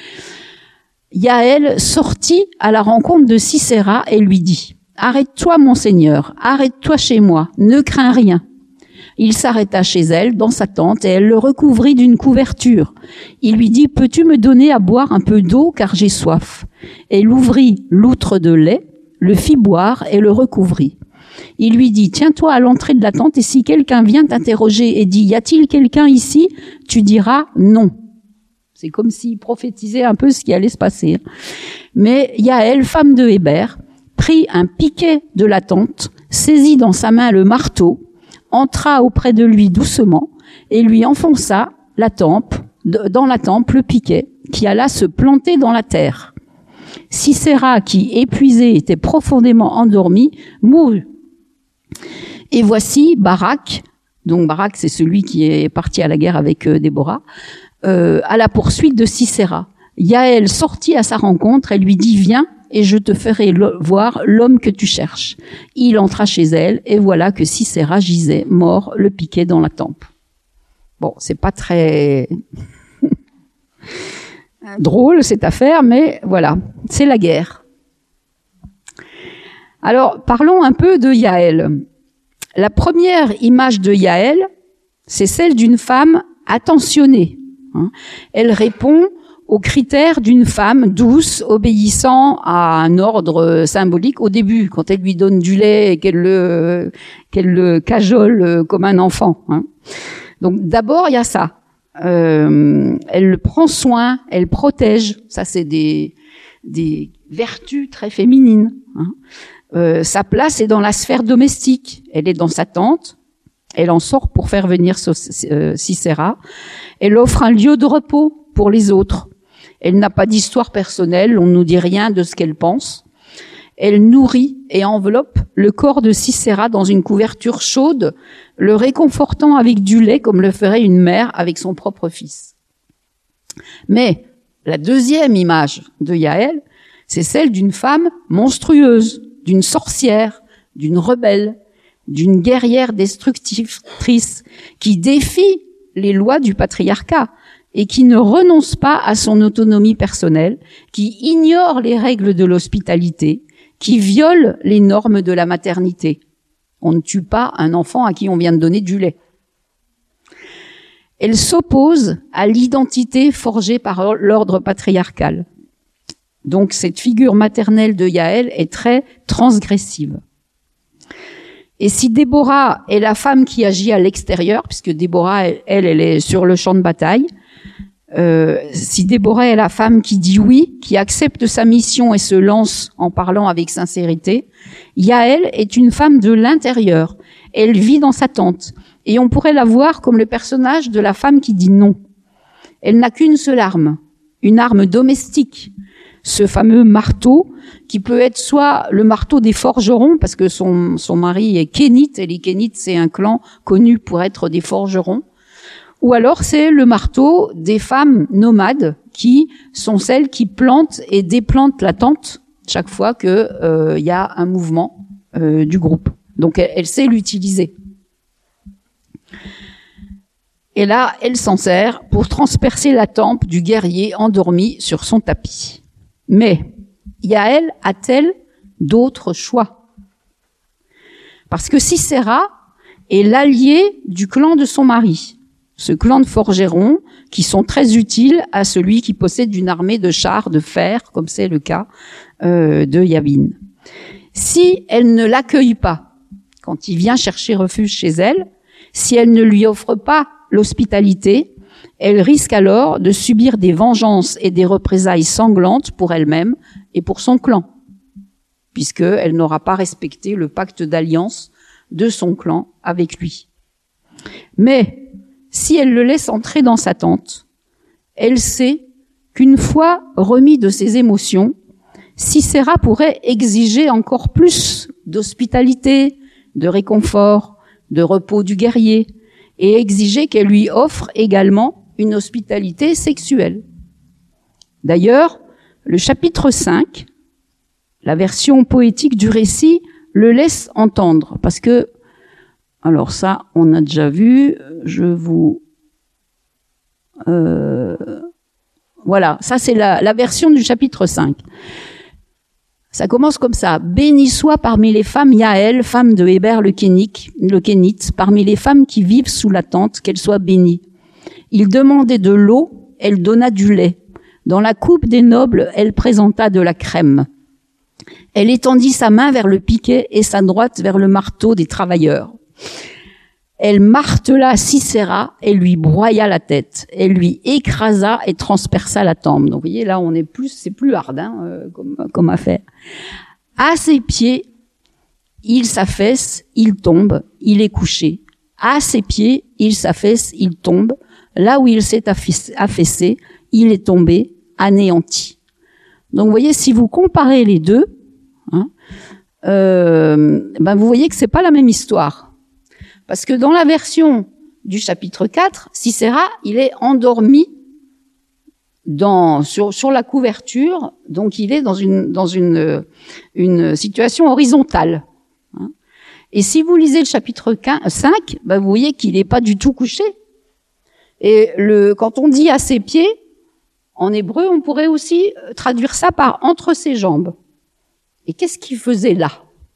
Yaël sortit à la rencontre de Sisera et lui dit « Arrête-toi, mon seigneur, arrête-toi chez moi, ne crains rien. » Il s'arrêta chez elle, dans sa tente, et elle le recouvrit d'une couverture. Il lui dit « Peux-tu me donner à boire un peu d'eau, car j'ai soif ?» Elle ouvrit l'outre de lait, le fit boire et le recouvrit. Il lui dit « Tiens-toi à l'entrée de la tente, et si quelqu'un vient t'interroger et dit « Y a-t-il quelqu'un ici ?» tu diras « Non ». C'est comme s'il prophétisait un peu ce qui allait se passer. Mais Yaël, femme de Héber, prit un piquet de la tente, saisit dans sa main le marteau, entra auprès de lui doucement et lui enfonça la tempe, dans la tempe le piquet, qui alla se planter dans la terre. Sisera, qui, épuisé, était profondément endormi, mourut. Et voici Barak, donc Barak, c'est celui qui est parti à la guerre avec euh, Déborah, euh, à la poursuite de Sisera. Yaël sortit à sa rencontre et lui dit « Viens, et je te ferai le, voir l'homme que tu cherches. » Il entra chez elle, et voilà que Sisera gisait, mort, le piquet dans la tempe. Bon, c'est pas très drôle cette affaire, mais voilà, c'est la guerre. Alors, parlons un peu de Yaël. La première image de Yaël, c'est celle d'une femme attentionnée. Elle répond aux critères d'une femme douce, obéissant à un ordre symbolique au début, quand elle lui donne du lait et qu'elle le, qu'elle le cajole comme un enfant. Donc d'abord, il y a ça. Euh, elle prend soin, elle protège. Ça, c'est des, des vertus très féminines. Hein. Euh, sa place est dans la sphère domestique. Elle est dans sa tente. Elle en sort pour faire venir Sisera. Elle offre un lieu de repos pour les autres. Elle n'a pas d'histoire personnelle, on ne nous dit rien de ce qu'elle pense. Elle nourrit et enveloppe le corps de Sisera dans une couverture chaude, le réconfortant avec du lait comme le ferait une mère avec son propre fils. Mais la deuxième image de Yaël, c'est celle d'une femme monstrueuse, d'une sorcière, d'une rebelle, d'une guerrière destructrice qui défie les lois du patriarcat et qui ne renonce pas à son autonomie personnelle, qui ignore les règles de l'hospitalité, qui viole les normes de la maternité. On ne tue pas un enfant à qui on vient de donner du lait. Elle s'oppose à l'identité forgée par l'ordre patriarcal. Donc cette figure maternelle de Yaël est très transgressive. Et si Déborah est la femme qui agit à l'extérieur, puisque Déborah, elle, elle est sur le champ de bataille, euh, si Déborah est la femme qui dit oui, qui accepte sa mission et se lance en parlant avec sincérité, Yaël est une femme de l'intérieur. Elle vit dans sa tente. Et on pourrait la voir comme le personnage de la femme qui dit non. Elle n'a qu'une seule arme, une arme domestique. Ce fameux marteau qui peut être soit le marteau des forgerons, parce que son, son mari est kénite, et les kénites, c'est un clan connu pour être des forgerons. Ou alors c'est le marteau des femmes nomades qui sont celles qui plantent et déplantent la tente chaque fois que euh, y a un mouvement euh, du groupe. Donc elle, elle sait l'utiliser. Et là, elle s'en sert pour transpercer la tempe du guerrier endormi sur son tapis. Mais Yaël a-t-elle d'autres choix? Parce que Sisera est l'allié du clan de son mari, ce clan de forgerons qui sont très utiles à celui qui possède une armée de chars de fer, comme c'est le cas euh, de Yabin. Si elle ne l'accueille pas quand il vient chercher refuge chez elle, si elle ne lui offre pas l'hospitalité, elle risque alors de subir des vengeances et des représailles sanglantes pour elle-même et pour son clan, puisqu'elle n'aura pas respecté le pacte d'alliance de son clan avec lui. Mais si elle le laisse entrer dans sa tente, elle sait qu'une fois remis de ses émotions, Sisera pourrait exiger encore plus d'hospitalité, de réconfort, de repos du guerrier, et exiger qu'elle lui offre également une hospitalité sexuelle. D'ailleurs, le chapitre cinq, la version poétique du récit, le laisse entendre, parce que, alors ça, on a déjà vu, je vous... Euh, voilà, ça c'est la, la version du chapitre cinq. Ça commence comme ça. « Béni soit parmi les femmes Yaël, femme de Héber le Kénite, le Kénite, parmi les femmes qui vivent sous la tente, qu'elle soit bénie. Il demandait de l'eau, elle donna du lait. Dans la coupe des nobles, elle présenta de la crème. Elle étendit sa main vers le piquet et sa droite vers le marteau des travailleurs. Elle martela Sisera et lui broya la tête. Elle lui écrasa et transperça la tempe. » Donc, vous voyez, là, on est plus, c'est plus hard, hein, euh, comme, comme affaire. À ses pieds, il s'affaisse, il tombe, il est couché. À ses pieds, il s'affaisse, il tombe. Là où il s'est affaissé, il est tombé, anéanti. Donc, vous voyez, si vous comparez les deux, hein, euh, ben, vous voyez que c'est pas la même histoire. Parce que dans la version du chapitre quatre, Sisera, il est endormi dans, sur, sur la couverture, donc il est dans une, dans une, une situation horizontale. Hein. Et si vous lisez le chapitre cinq, ben vous voyez qu'il n'est pas du tout couché. Et le, quand on dit à ses pieds, en hébreu, on pourrait aussi traduire ça par entre ses jambes. Et qu'est-ce qu'il faisait là?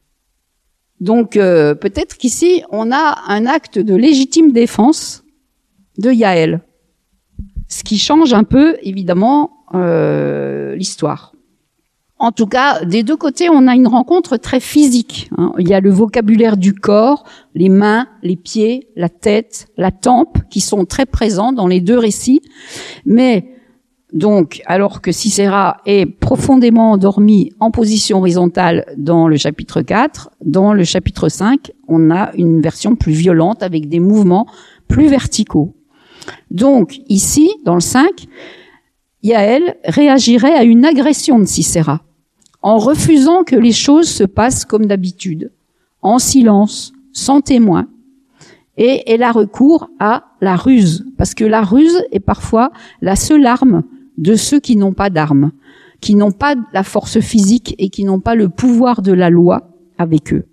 Donc euh, peut-être qu'ici, on a un acte de légitime défense de Yaël, ce qui change un peu, évidemment, euh, l'histoire. En tout cas, des deux côtés, on a une rencontre très physique. Hein. Il y a le vocabulaire du corps, les mains, les pieds, la tête, la tempe, qui sont très présents dans les deux récits. Mais donc, alors que Sisera est profondément endormi en position horizontale dans le chapitre quatre, dans le chapitre cinq, on a une version plus violente avec des mouvements plus verticaux. Donc, ici, dans le cinq, Yaël réagirait à une agression de Sisera, en refusant que les choses se passent comme d'habitude, en silence, sans témoin. Et elle a recours à la ruse, parce que la ruse est parfois la seule arme de ceux qui n'ont pas d'armes, qui n'ont pas la force physique et qui n'ont pas le pouvoir de la loi avec eux.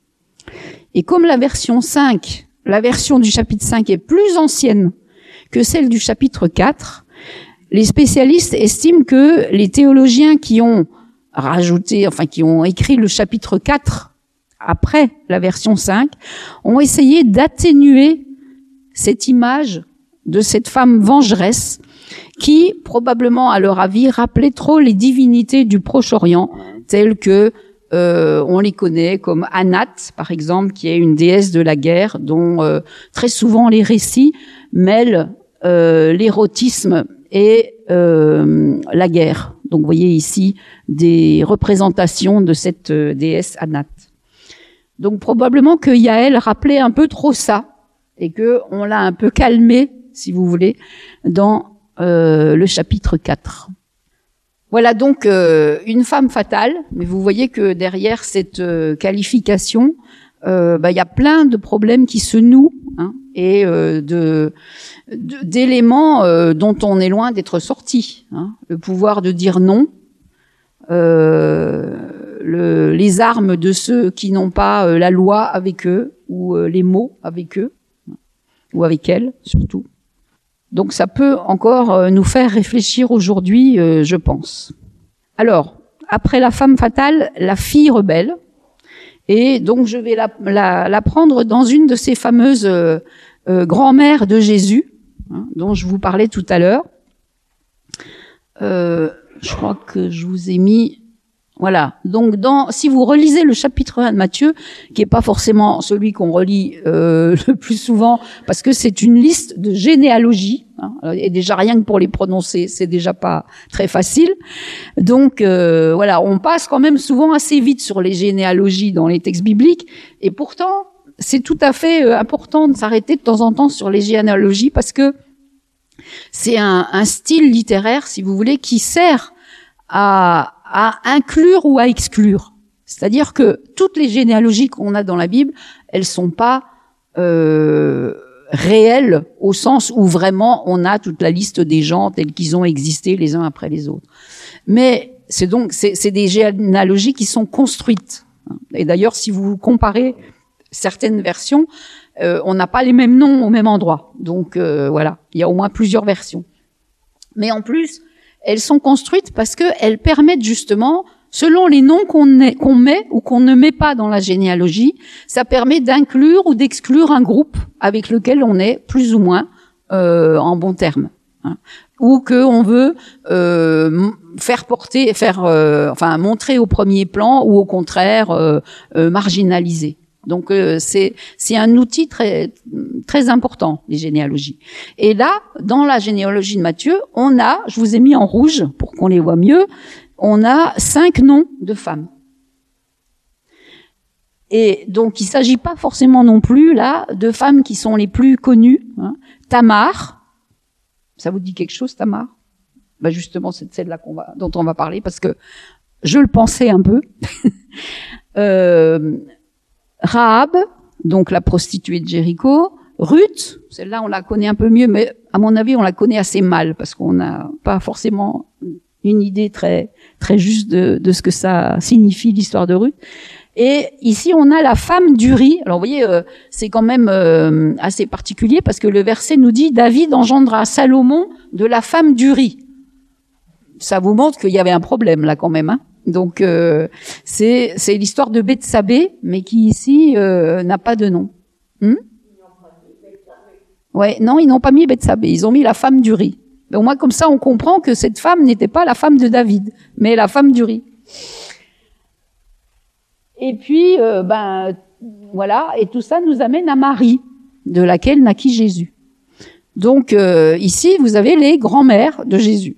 Et comme la version cinq, la version du chapitre cinq est plus ancienne que celle du chapitre quatre, les spécialistes estiment que les théologiens qui ont rajouté, enfin qui ont écrit le chapitre quatre après la version cinq, ont essayé d'atténuer cette image de cette femme vengeresse qui, probablement à leur avis, rappelait trop les divinités du Proche-Orient, telles que euh, on les connaît comme Anat, par exemple, qui est une déesse de la guerre, dont euh, très souvent les récits mêlent euh, l'érotisme et euh, la guerre. Donc, vous voyez ici des représentations de cette euh, déesse Anat. Donc, probablement que Yaël rappelait un peu trop ça et que on l'a un peu calmé, si vous voulez, dans euh, le chapitre quatre. Voilà donc euh, une femme fatale, mais vous voyez que derrière cette euh, qualification, euh, bah, y a plein de problèmes qui se nouent, hein, et euh, de, de d'éléments euh, dont on est loin d'être sorti. Hein. Le pouvoir de dire non, euh, le, les armes de ceux qui n'ont pas euh, la loi avec eux, ou euh, les mots avec eux, ou avec elles surtout. Donc ça peut encore euh, nous faire réfléchir aujourd'hui, euh, je pense. Alors, après la femme fatale, la fille rebelle. Et donc je vais la, la, la prendre dans une de ces fameuses euh, euh, grand-mères de Jésus, hein, dont je vous parlais tout à l'heure. Euh, je crois que je vous ai mis... Voilà. Donc, dans, si vous relisez le chapitre un de Matthieu, qui est pas forcément celui qu'on relit euh, le plus souvent, parce que c'est une liste de généalogies, hein, et déjà rien que pour les prononcer, c'est déjà pas très facile. Donc, euh, voilà, on passe quand même souvent assez vite sur les généalogies dans les textes bibliques, et pourtant, c'est tout à fait euh, important de s'arrêter de temps en temps sur les généalogies, parce que c'est un, un style littéraire, si vous voulez, qui sert à à inclure ou à exclure. C'est-à-dire que toutes les généalogies qu'on a dans la Bible, elles sont pas euh, réelles au sens où vraiment on a toute la liste des gens tels qu'ils ont existé les uns après les autres. Mais c'est donc c'est, c'est des généalogies qui sont construites. Et d'ailleurs, si vous comparez certaines versions, euh, on n'a pas les mêmes noms au même endroit. Donc euh, voilà, il y a au moins plusieurs versions. Mais en plus, elles sont construites parce qu'elles permettent justement, selon les noms qu'on, est, qu'on met ou qu'on ne met pas dans la généalogie, ça permet d'inclure ou d'exclure un groupe avec lequel on est plus ou moins euh, en bon terme, hein, ou que on veut euh, faire porter, faire, euh, enfin montrer au premier plan, ou au contraire euh, euh, marginaliser. Donc euh, c'est c'est un outil très très important, les généalogies. Et là, dans la généalogie de Matthieu, on a, je vous ai mis en rouge pour qu'on les voit mieux, on a cinq noms de femmes. Et donc il s'agit pas forcément non plus là de femmes qui sont les plus connues. Hein. Tamar, ça vous dit quelque chose, Tamar? Ben justement, c'est celle-là qu'on va, dont on va parler parce que je le pensais un peu. euh, Rahab, donc la prostituée de Jéricho, Ruth, celle-là on la connaît un peu mieux, mais à mon avis on la connaît assez mal parce qu'on n'a pas forcément une idée très très juste de, de ce que ça signifie l'histoire de Ruth. Et ici on a la femme d'Uri. Alors vous voyez, euh, c'est quand même euh, assez particulier parce que le verset nous dit David engendra Salomon de la femme d'Uri. Ça vous montre qu'il y avait un problème là quand même, hein. Donc euh, c'est c'est l'histoire de Bethsabée, mais qui ici euh, n'a pas de nom. Hmm ouais, non, ils n'ont pas mis Bethsabée, ils ont mis la femme d'Uri. Mais au moins comme ça, on comprend que cette femme n'était pas la femme de David, mais la femme d'Uri. Et puis, euh, ben voilà, et tout ça nous amène à Marie, de laquelle naquit Jésus. Donc euh, ici, vous avez les grands-mères de Jésus.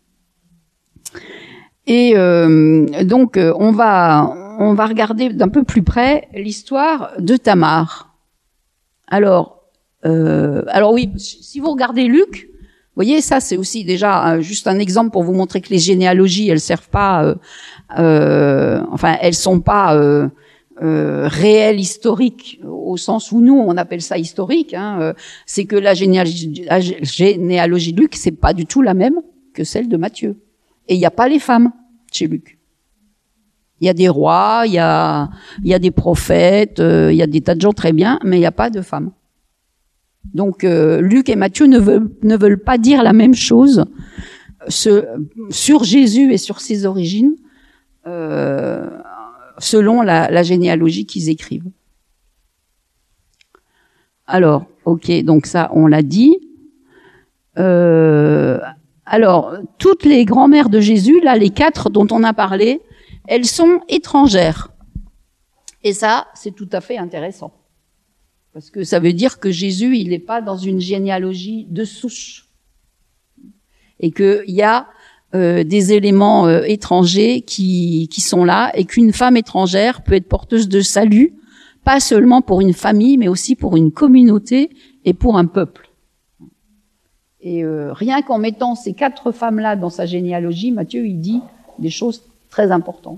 Et euh, donc euh, on va on va regarder d'un peu plus près l'histoire de Tamar. Alors euh, alors oui, si vous regardez Luc, vous voyez ça c'est aussi déjà euh, juste un exemple pour vous montrer que les généalogies elles servent pas euh, euh, enfin elles sont pas euh, euh, réelles historiques au sens où nous on appelle ça historique. Hein, euh, c'est que la généalogie, la généalogie de Luc c'est pas du tout la même que celle de Matthieu. Et il n'y a pas les femmes chez Luc. Il y a des rois, il y a, il y a des prophètes, euh, il y a des tas de gens très bien, mais il n'y a pas de femmes. Donc euh, Luc et Matthieu ne veulent, ne veulent pas dire la même chose ce, sur Jésus et sur ses origines, euh, selon la, la généalogie qu'ils écrivent. Alors, ok, donc ça on l'a dit. Euh, Alors, toutes les grand-mères de Jésus, là, les quatre dont on a parlé, elles sont étrangères. Et ça, c'est tout à fait intéressant. Parce que ça veut dire que Jésus, il n'est pas dans une généalogie de souche. Et qu'il y a euh, des éléments euh, étrangers qui, qui sont là, et qu'une femme étrangère peut être porteuse de salut, pas seulement pour une famille, mais aussi pour une communauté et pour un peuple. Et euh, rien qu'en mettant ces quatre femmes-là dans sa généalogie, Matthieu, il dit des choses très importantes.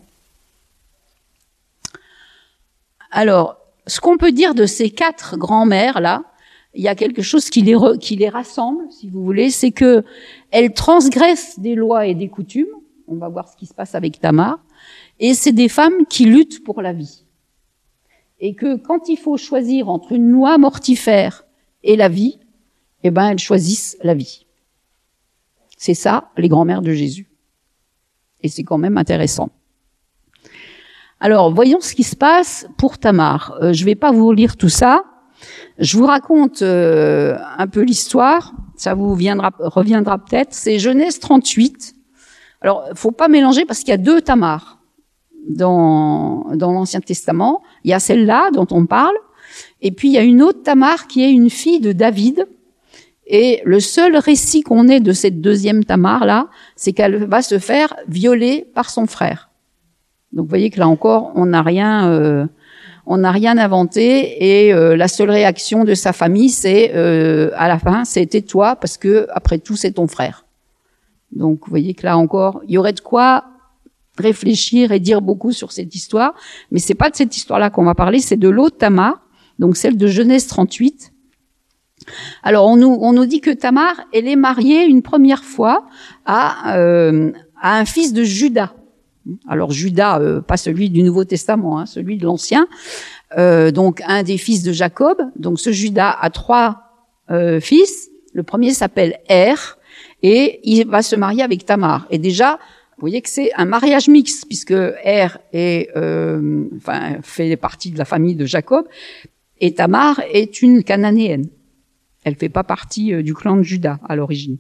Alors, ce qu'on peut dire de ces quatre grand-mères-là, il y a quelque chose qui les, re, qui les rassemble, si vous voulez, c'est que elles transgressent des lois et des coutumes. On va voir ce qui se passe avec Tamar. Et c'est des femmes qui luttent pour la vie. Et que quand il faut choisir entre une loi mortifère et la vie, eh ben, elles choisissent la vie. C'est ça, les grand-mères de Jésus. Et c'est quand même intéressant. Alors, voyons ce qui se passe pour Tamar. Euh, je vais pas vous lire tout ça. Je vous raconte euh, un peu l'histoire. Ça vous viendra, reviendra peut-être. C'est Genèse trente-huit. Alors, faut pas mélanger parce qu'il y a deux Tamar dans, dans l'Ancien Testament. Il y a celle-là dont on parle. Et puis, il y a une autre Tamar qui est une fille de David. Et le seul récit qu'on ait de cette deuxième Tamar-là, c'est qu'elle va se faire violer par son frère. Donc, vous voyez que là encore, on n'a rien, euh, on n'a rien inventé. Et euh, la seule réaction de sa famille, c'est euh, à la fin, c'est tais-toi parce que après tout, c'est ton frère. Donc, vous voyez que là encore, il y aurait de quoi réfléchir et dire beaucoup sur cette histoire. Mais c'est pas de cette histoire-là qu'on va parler, c'est de l'autre Tamar, donc celle de Genèse trente-huit. Alors, on nous, on nous dit que Tamar, elle est mariée une première fois à, euh, à un fils de Juda. Alors, Juda, euh, pas celui du Nouveau Testament, hein, celui de l'Ancien. Euh, donc, un des fils de Jacob. Donc, ce Juda a trois euh, fils. Le premier s'appelle Er et il va se marier avec Tamar. Et déjà, vous voyez que c'est un mariage mixte puisque Er est, euh, enfin, fait partie de la famille de Jacob et Tamar est une Cananéenne. Elle fait pas partie euh, du clan de Juda à l'origine.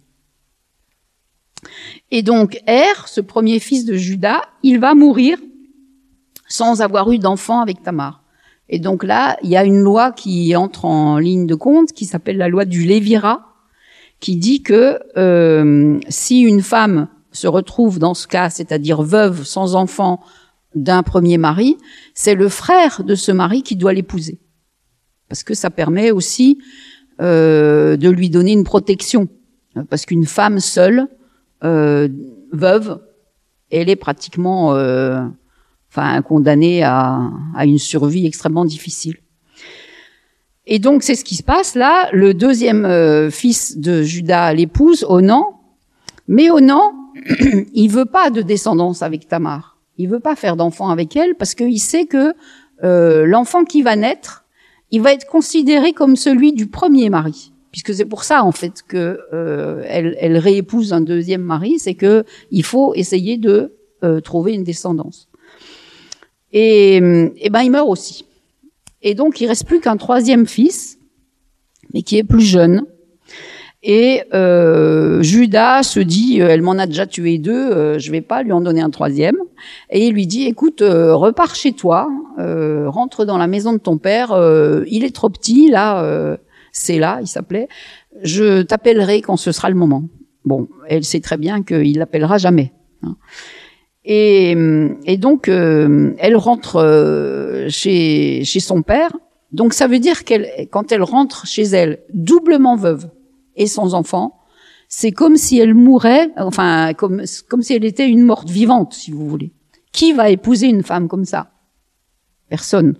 Et donc, Er, ce premier fils de Juda, il va mourir sans avoir eu d'enfant avec Tamar. Et donc là, il y a une loi qui entre en ligne de compte, qui s'appelle la loi du Lévira, qui dit que euh, si une femme se retrouve dans ce cas, c'est-à-dire veuve sans enfant d'un premier mari, c'est le frère de ce mari qui doit l'épouser. Parce que ça permet aussi euh, de lui donner une protection. Parce qu'une femme seule, Euh, veuve, elle est pratiquement euh, enfin, condamnée à, à une survie extrêmement difficile. Et donc, c'est ce qui se passe là. Le deuxième euh, fils de Juda l'épouse, Onan. Mais Onan, il veut pas de descendance avec Tamar. Il veut pas faire d'enfant avec elle parce qu'il sait que euh, l'enfant qui va naître, il va être considéré comme celui du premier mari. Puisque c'est pour ça en fait que euh, elle, elle réépouse un deuxième mari, c'est que il faut essayer de euh, trouver une descendance. Et, et ben il meurt aussi. Et donc il reste plus qu'un troisième fils, mais qui est plus jeune. Et euh, Judas se dit, elle m'en a déjà tué deux, euh, je vais pas lui en donner un troisième. Et il lui dit, écoute, euh, repars chez toi, euh, rentre dans la maison de ton père. Euh, il est trop petit là. Euh, C'est là, il s'appelait. Je t'appellerai quand ce sera le moment. Bon, elle sait très bien qu'il l'appellera jamais. Hein. Et, et donc, euh, elle rentre euh, chez chez son père. Donc, ça veut dire qu'elle, quand elle rentre chez elle, doublement veuve et sans enfant, c'est comme si elle mourait, enfin, comme comme si elle était une morte vivante, si vous voulez. Qui va épouser une femme comme ça? Personne.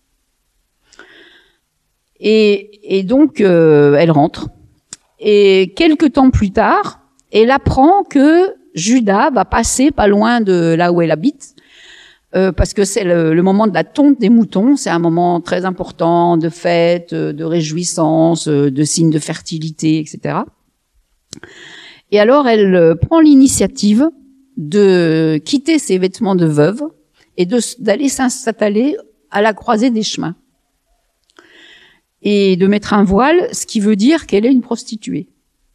Et, et donc, euh, elle rentre. Et quelque temps plus tard, elle apprend que Judas va passer pas loin de là où elle habite, euh, parce que c'est le, le moment de la tonte des moutons. C'est un moment très important de fête, de réjouissance, de signes de fertilité, et cetera. Et alors, elle prend l'initiative de quitter ses vêtements de veuve et de, d'aller s'installer à la croisée des chemins. Et de mettre un voile, ce qui veut dire qu'elle est une prostituée.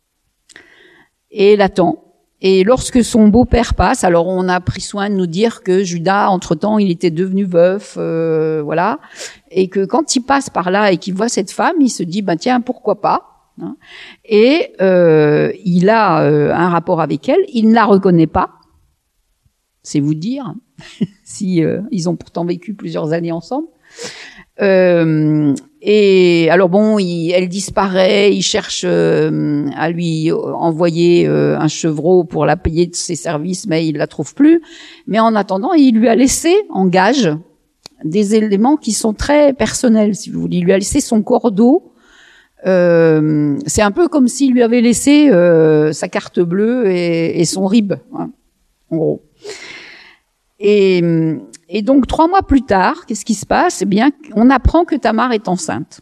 Et elle attend. Et lorsque son beau-père passe, alors on a pris soin de nous dire que Judas, entre-temps, il était devenu veuf, euh, voilà, et que quand il passe par là et qu'il voit cette femme, il se dit, ben tiens, pourquoi pas, hein. Et euh, il a euh, un rapport avec elle, il ne la reconnaît pas, c'est vous dire, si euh, ils ont pourtant vécu plusieurs années ensemble. Euh, et alors bon, il, elle disparaît, il cherche euh, à lui envoyer euh, un chevreau pour la payer de ses services, mais il la trouve plus. Mais en attendant, il lui a laissé en gage des éléments qui sont très personnels, si vous voulez. Il lui a laissé son cordeau Euh, c'est un peu comme s'il lui avait laissé euh, sa carte bleue et, et son rib, hein, en gros. Et, et donc trois mois plus tard, qu'est-ce qui se passe? Eh bien, on apprend que Tamar est enceinte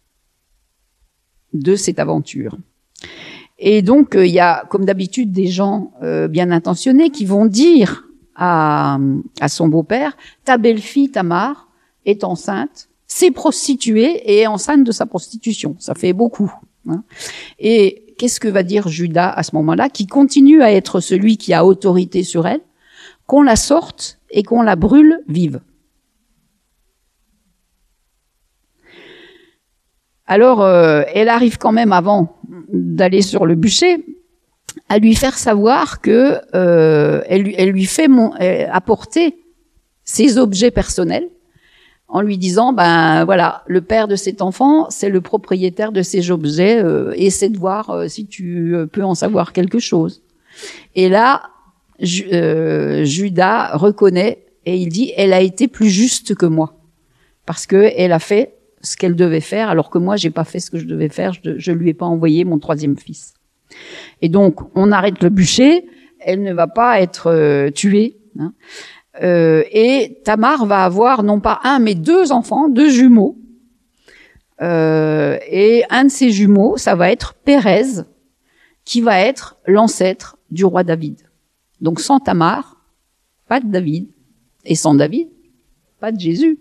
de cette aventure. Et donc il euh, y a, comme d'habitude, des gens euh, bien intentionnés qui vont dire à, à son beau-père: ta belle-fille Tamar est enceinte, s'est prostituée et est enceinte de sa prostitution. Ça fait beaucoup, hein. Et qu'est-ce que va dire Judas à ce moment-là, qui continue à être celui qui a autorité sur elle? Qu'on la sorte et qu'on la brûle vive. Alors, euh, elle arrive quand même, avant d'aller sur le bûcher, à lui faire savoir que euh, elle, lui, elle lui fait mon, elle, apporter ses objets personnels, en lui disant, ben voilà, le père de cet enfant, c'est le propriétaire de ces objets, euh, et essaie de voir euh, si tu peux en savoir quelque chose. Et là, Ju- euh, Judas reconnaît et il dit: elle a été plus juste que moi, parce que elle a fait ce qu'elle devait faire, alors que moi j'ai pas fait ce que je devais faire, je, je lui ai pas envoyé mon troisième fils. Et donc on arrête le bûcher, elle ne va pas être euh, tuée, hein. Euh, et Tamar va avoir non pas un mais deux enfants, deux jumeaux, euh, et un de ces jumeaux, ça va être Pérez, qui va être l'ancêtre du roi David. Donc sans Tamar, pas de David, et sans David, pas de Jésus.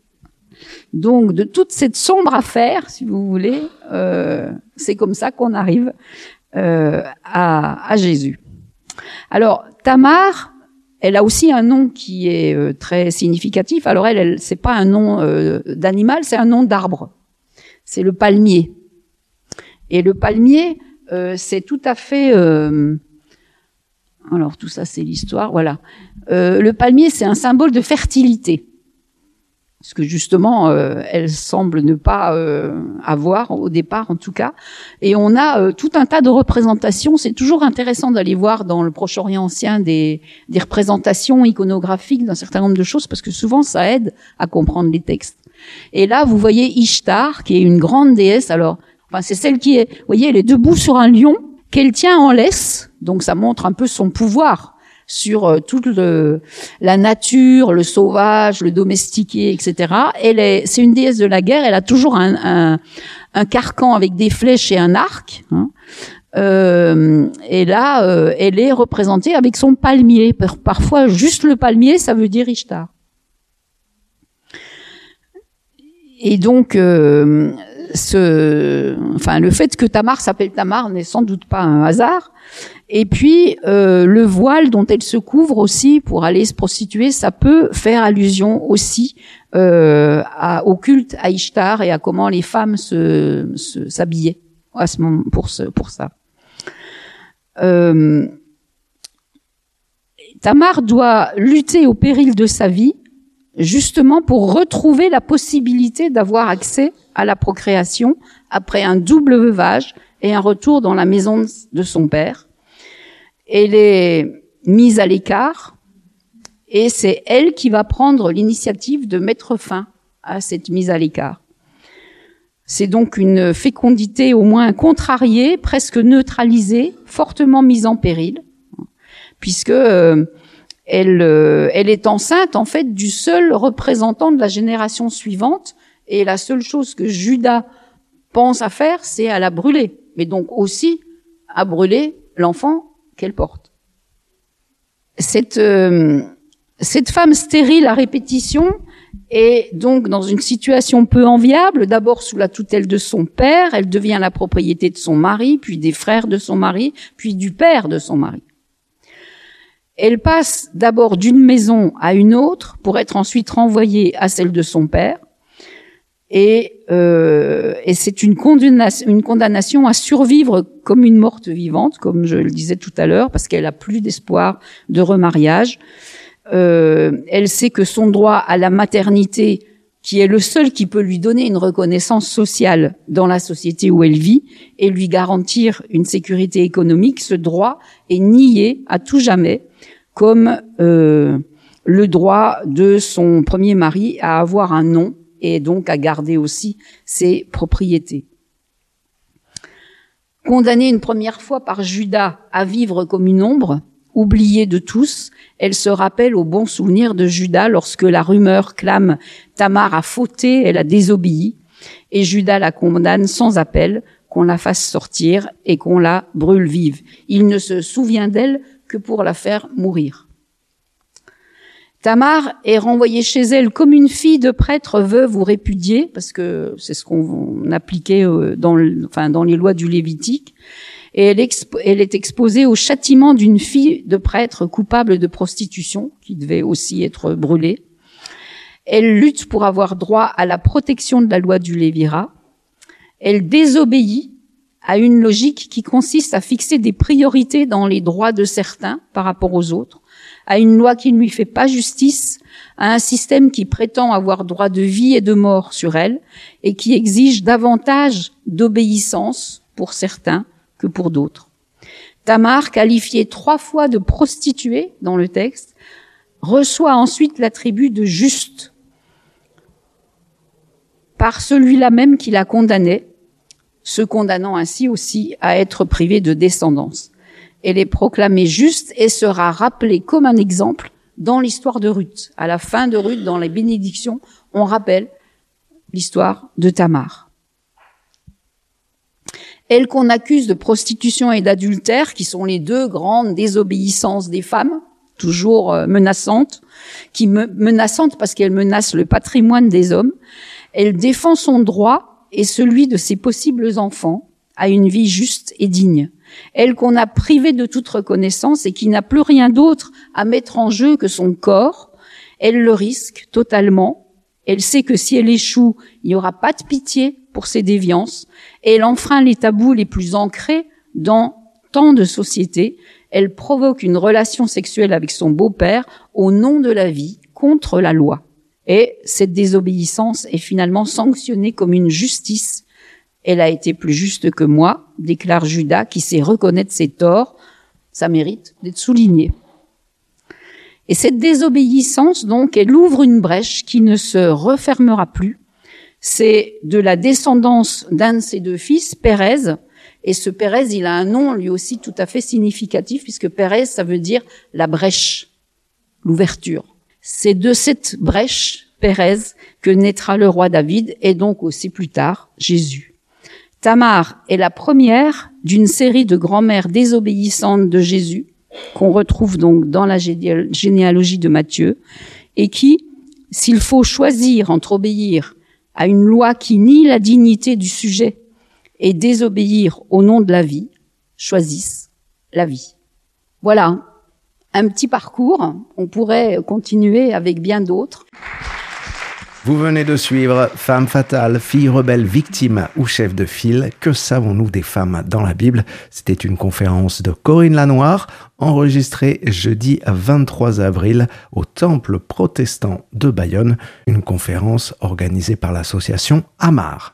Donc de toute cette sombre affaire, si vous voulez, euh, c'est comme ça qu'on arrive euh, à, à Jésus. Alors Tamar, elle a aussi un nom qui est euh, très significatif. Alors elle, elle c'est pas un nom euh, d'animal, c'est un nom d'arbre. C'est le palmier. Et le palmier, euh, c'est tout à fait... Euh, Alors tout ça, c'est l'histoire, voilà. Euh, le palmier, c'est un symbole de fertilité, ce que justement, euh, elle semble ne pas euh, avoir au départ, en tout cas. Et on a euh, tout un tas de représentations. C'est toujours intéressant d'aller voir dans le Proche-Orient ancien des, des représentations iconographiques d'un certain nombre de choses, parce que souvent, ça aide à comprendre les textes. Et là, vous voyez Ishtar, qui est une grande déesse. Alors, enfin, c'est celle qui est, vous voyez, elle est debout sur un lion qu'elle tient en laisse, donc ça montre un peu son pouvoir sur euh, toute le, la nature, le sauvage, le domestiqué, et cetera. Elle est, c'est une déesse de la guerre. Elle a toujours un, un, un carcan avec des flèches et un arc, hein. Euh, et là, euh, elle est représentée avec son palmier. Parfois, juste le palmier, ça veut dire Ishtar. Et donc, euh, ce, enfin, le fait que Tamar s'appelle Tamar n'est sans doute pas un hasard. Et puis, euh, le voile dont elle se couvre aussi pour aller se prostituer, ça peut faire allusion aussi euh, à, au culte à Ishtar et à comment les femmes se, se s'habillaient à ce moment pour ce, pour ça. Euh, Tamar doit lutter au péril de sa vie, justement pour retrouver la possibilité d'avoir accès à la procréation après un double veuvage et un retour dans la maison de son père. Elle est mise à l'écart et c'est elle qui va prendre l'initiative de mettre fin à cette mise à l'écart. C'est donc une fécondité au moins contrariée, presque neutralisée, fortement mise en péril, puisque euh, elle, euh, elle est enceinte en fait du seul représentant de la génération suivante, et la seule chose que Judas pense à faire, c'est à la brûler, mais donc aussi à brûler l'enfant qu'elle porte. Cette, euh, cette femme stérile à répétition est donc dans une situation peu enviable, d'abord sous la tutelle de son père, elle devient la propriété de son mari, puis des frères de son mari, puis du père de son mari. Elle passe d'abord d'une maison à une autre pour être ensuite renvoyée à celle de son père. Et, euh, et c'est une condamnation, une condamnation à survivre comme une morte vivante, comme je le disais tout à l'heure, parce qu'elle a plus d'espoir de remariage. Euh, elle sait que son droit à la maternité, qui est le seul qui peut lui donner une reconnaissance sociale dans la société où elle vit et lui garantir une sécurité économique, ce droit est nié à tout jamais, comme euh, le droit de son premier mari à avoir un nom et donc à garder aussi ses propriétés. Condamnée une première fois par Judas à vivre comme une ombre, oubliée de tous, elle se rappelle au bon souvenir de Judas lorsque la rumeur clame « Tamar a fauté, elle a désobéi », et Judas la condamne sans appel, qu'on la fasse sortir et qu'on la brûle vive. Il ne se souvient d'elle que pour la faire mourir. Tamar est renvoyée chez elle comme une fille de prêtre veuve ou répudiée, parce que c'est ce qu'on appliquait dans, le, enfin, dans les lois du Lévitique, et elle, expo, elle est exposée au châtiment d'une fille de prêtre coupable de prostitution, qui devait aussi être brûlée. Elle lutte pour avoir droit à la protection de la loi du Lévirat. Elle désobéit à une logique qui consiste à fixer des priorités dans les droits de certains par rapport aux autres, à une loi qui ne lui fait pas justice, à un système qui prétend avoir droit de vie et de mort sur elle et qui exige davantage d'obéissance pour certains que pour d'autres. Tamar, qualifiée trois fois de prostituée dans le texte, reçoit ensuite l'attribut de juste par celui-là même qui la condamnait, se condamnant ainsi aussi à être privée de descendance. Elle est proclamée juste et sera rappelée comme un exemple dans l'histoire de Ruth. À la fin de Ruth, dans les bénédictions, on rappelle l'histoire de Tamar. Elle qu'on accuse de prostitution et d'adultère, qui sont les deux grandes désobéissances des femmes, toujours menaçantes, qui me, menaçantes parce qu'elles menacent le patrimoine des hommes. Elle défend son droit et celui de ses possibles enfants à une vie juste et digne. Elle qu'on a privée de toute reconnaissance et qui n'a plus rien d'autre à mettre en jeu que son corps, elle le risque totalement. Elle sait que si elle échoue, il n'y aura pas de pitié pour ses déviances. Et elle enfreint les tabous les plus ancrés dans tant de sociétés. Elle provoque une relation sexuelle avec son beau-père au nom de la vie, contre la loi. Et cette désobéissance est finalement sanctionnée comme une justice. Elle a été plus juste que moi, déclare Judas, qui sait reconnaître ses torts. Ça mérite d'être souligné. Et cette désobéissance, donc, elle ouvre une brèche qui ne se refermera plus. C'est de la descendance d'un de ses deux fils, Pérez. Et ce Pérez, il a un nom lui aussi tout à fait significatif, puisque Pérez, ça veut dire la brèche, l'ouverture. C'est de cette brèche, Pérez, que naîtra le roi David et donc aussi plus tard, Jésus. Tamar est la première d'une série de grand-mères désobéissantes de Jésus, qu'on retrouve donc dans la généalogie de Matthieu, et qui, s'il faut choisir entre obéir à une loi qui nie la dignité du sujet et désobéir au nom de la vie, choisissent la vie. Voilà. Un petit parcours, on pourrait continuer avec bien d'autres. Vous venez de suivre Femme fatale, fille rebelle, victime ou chef de file. Que savons-nous des femmes dans la Bible? C'était une conférence de Corinne Lanoire, enregistrée jeudi vingt-trois avril au Temple protestant de Bayonne, une conférence organisée par l'association Amar.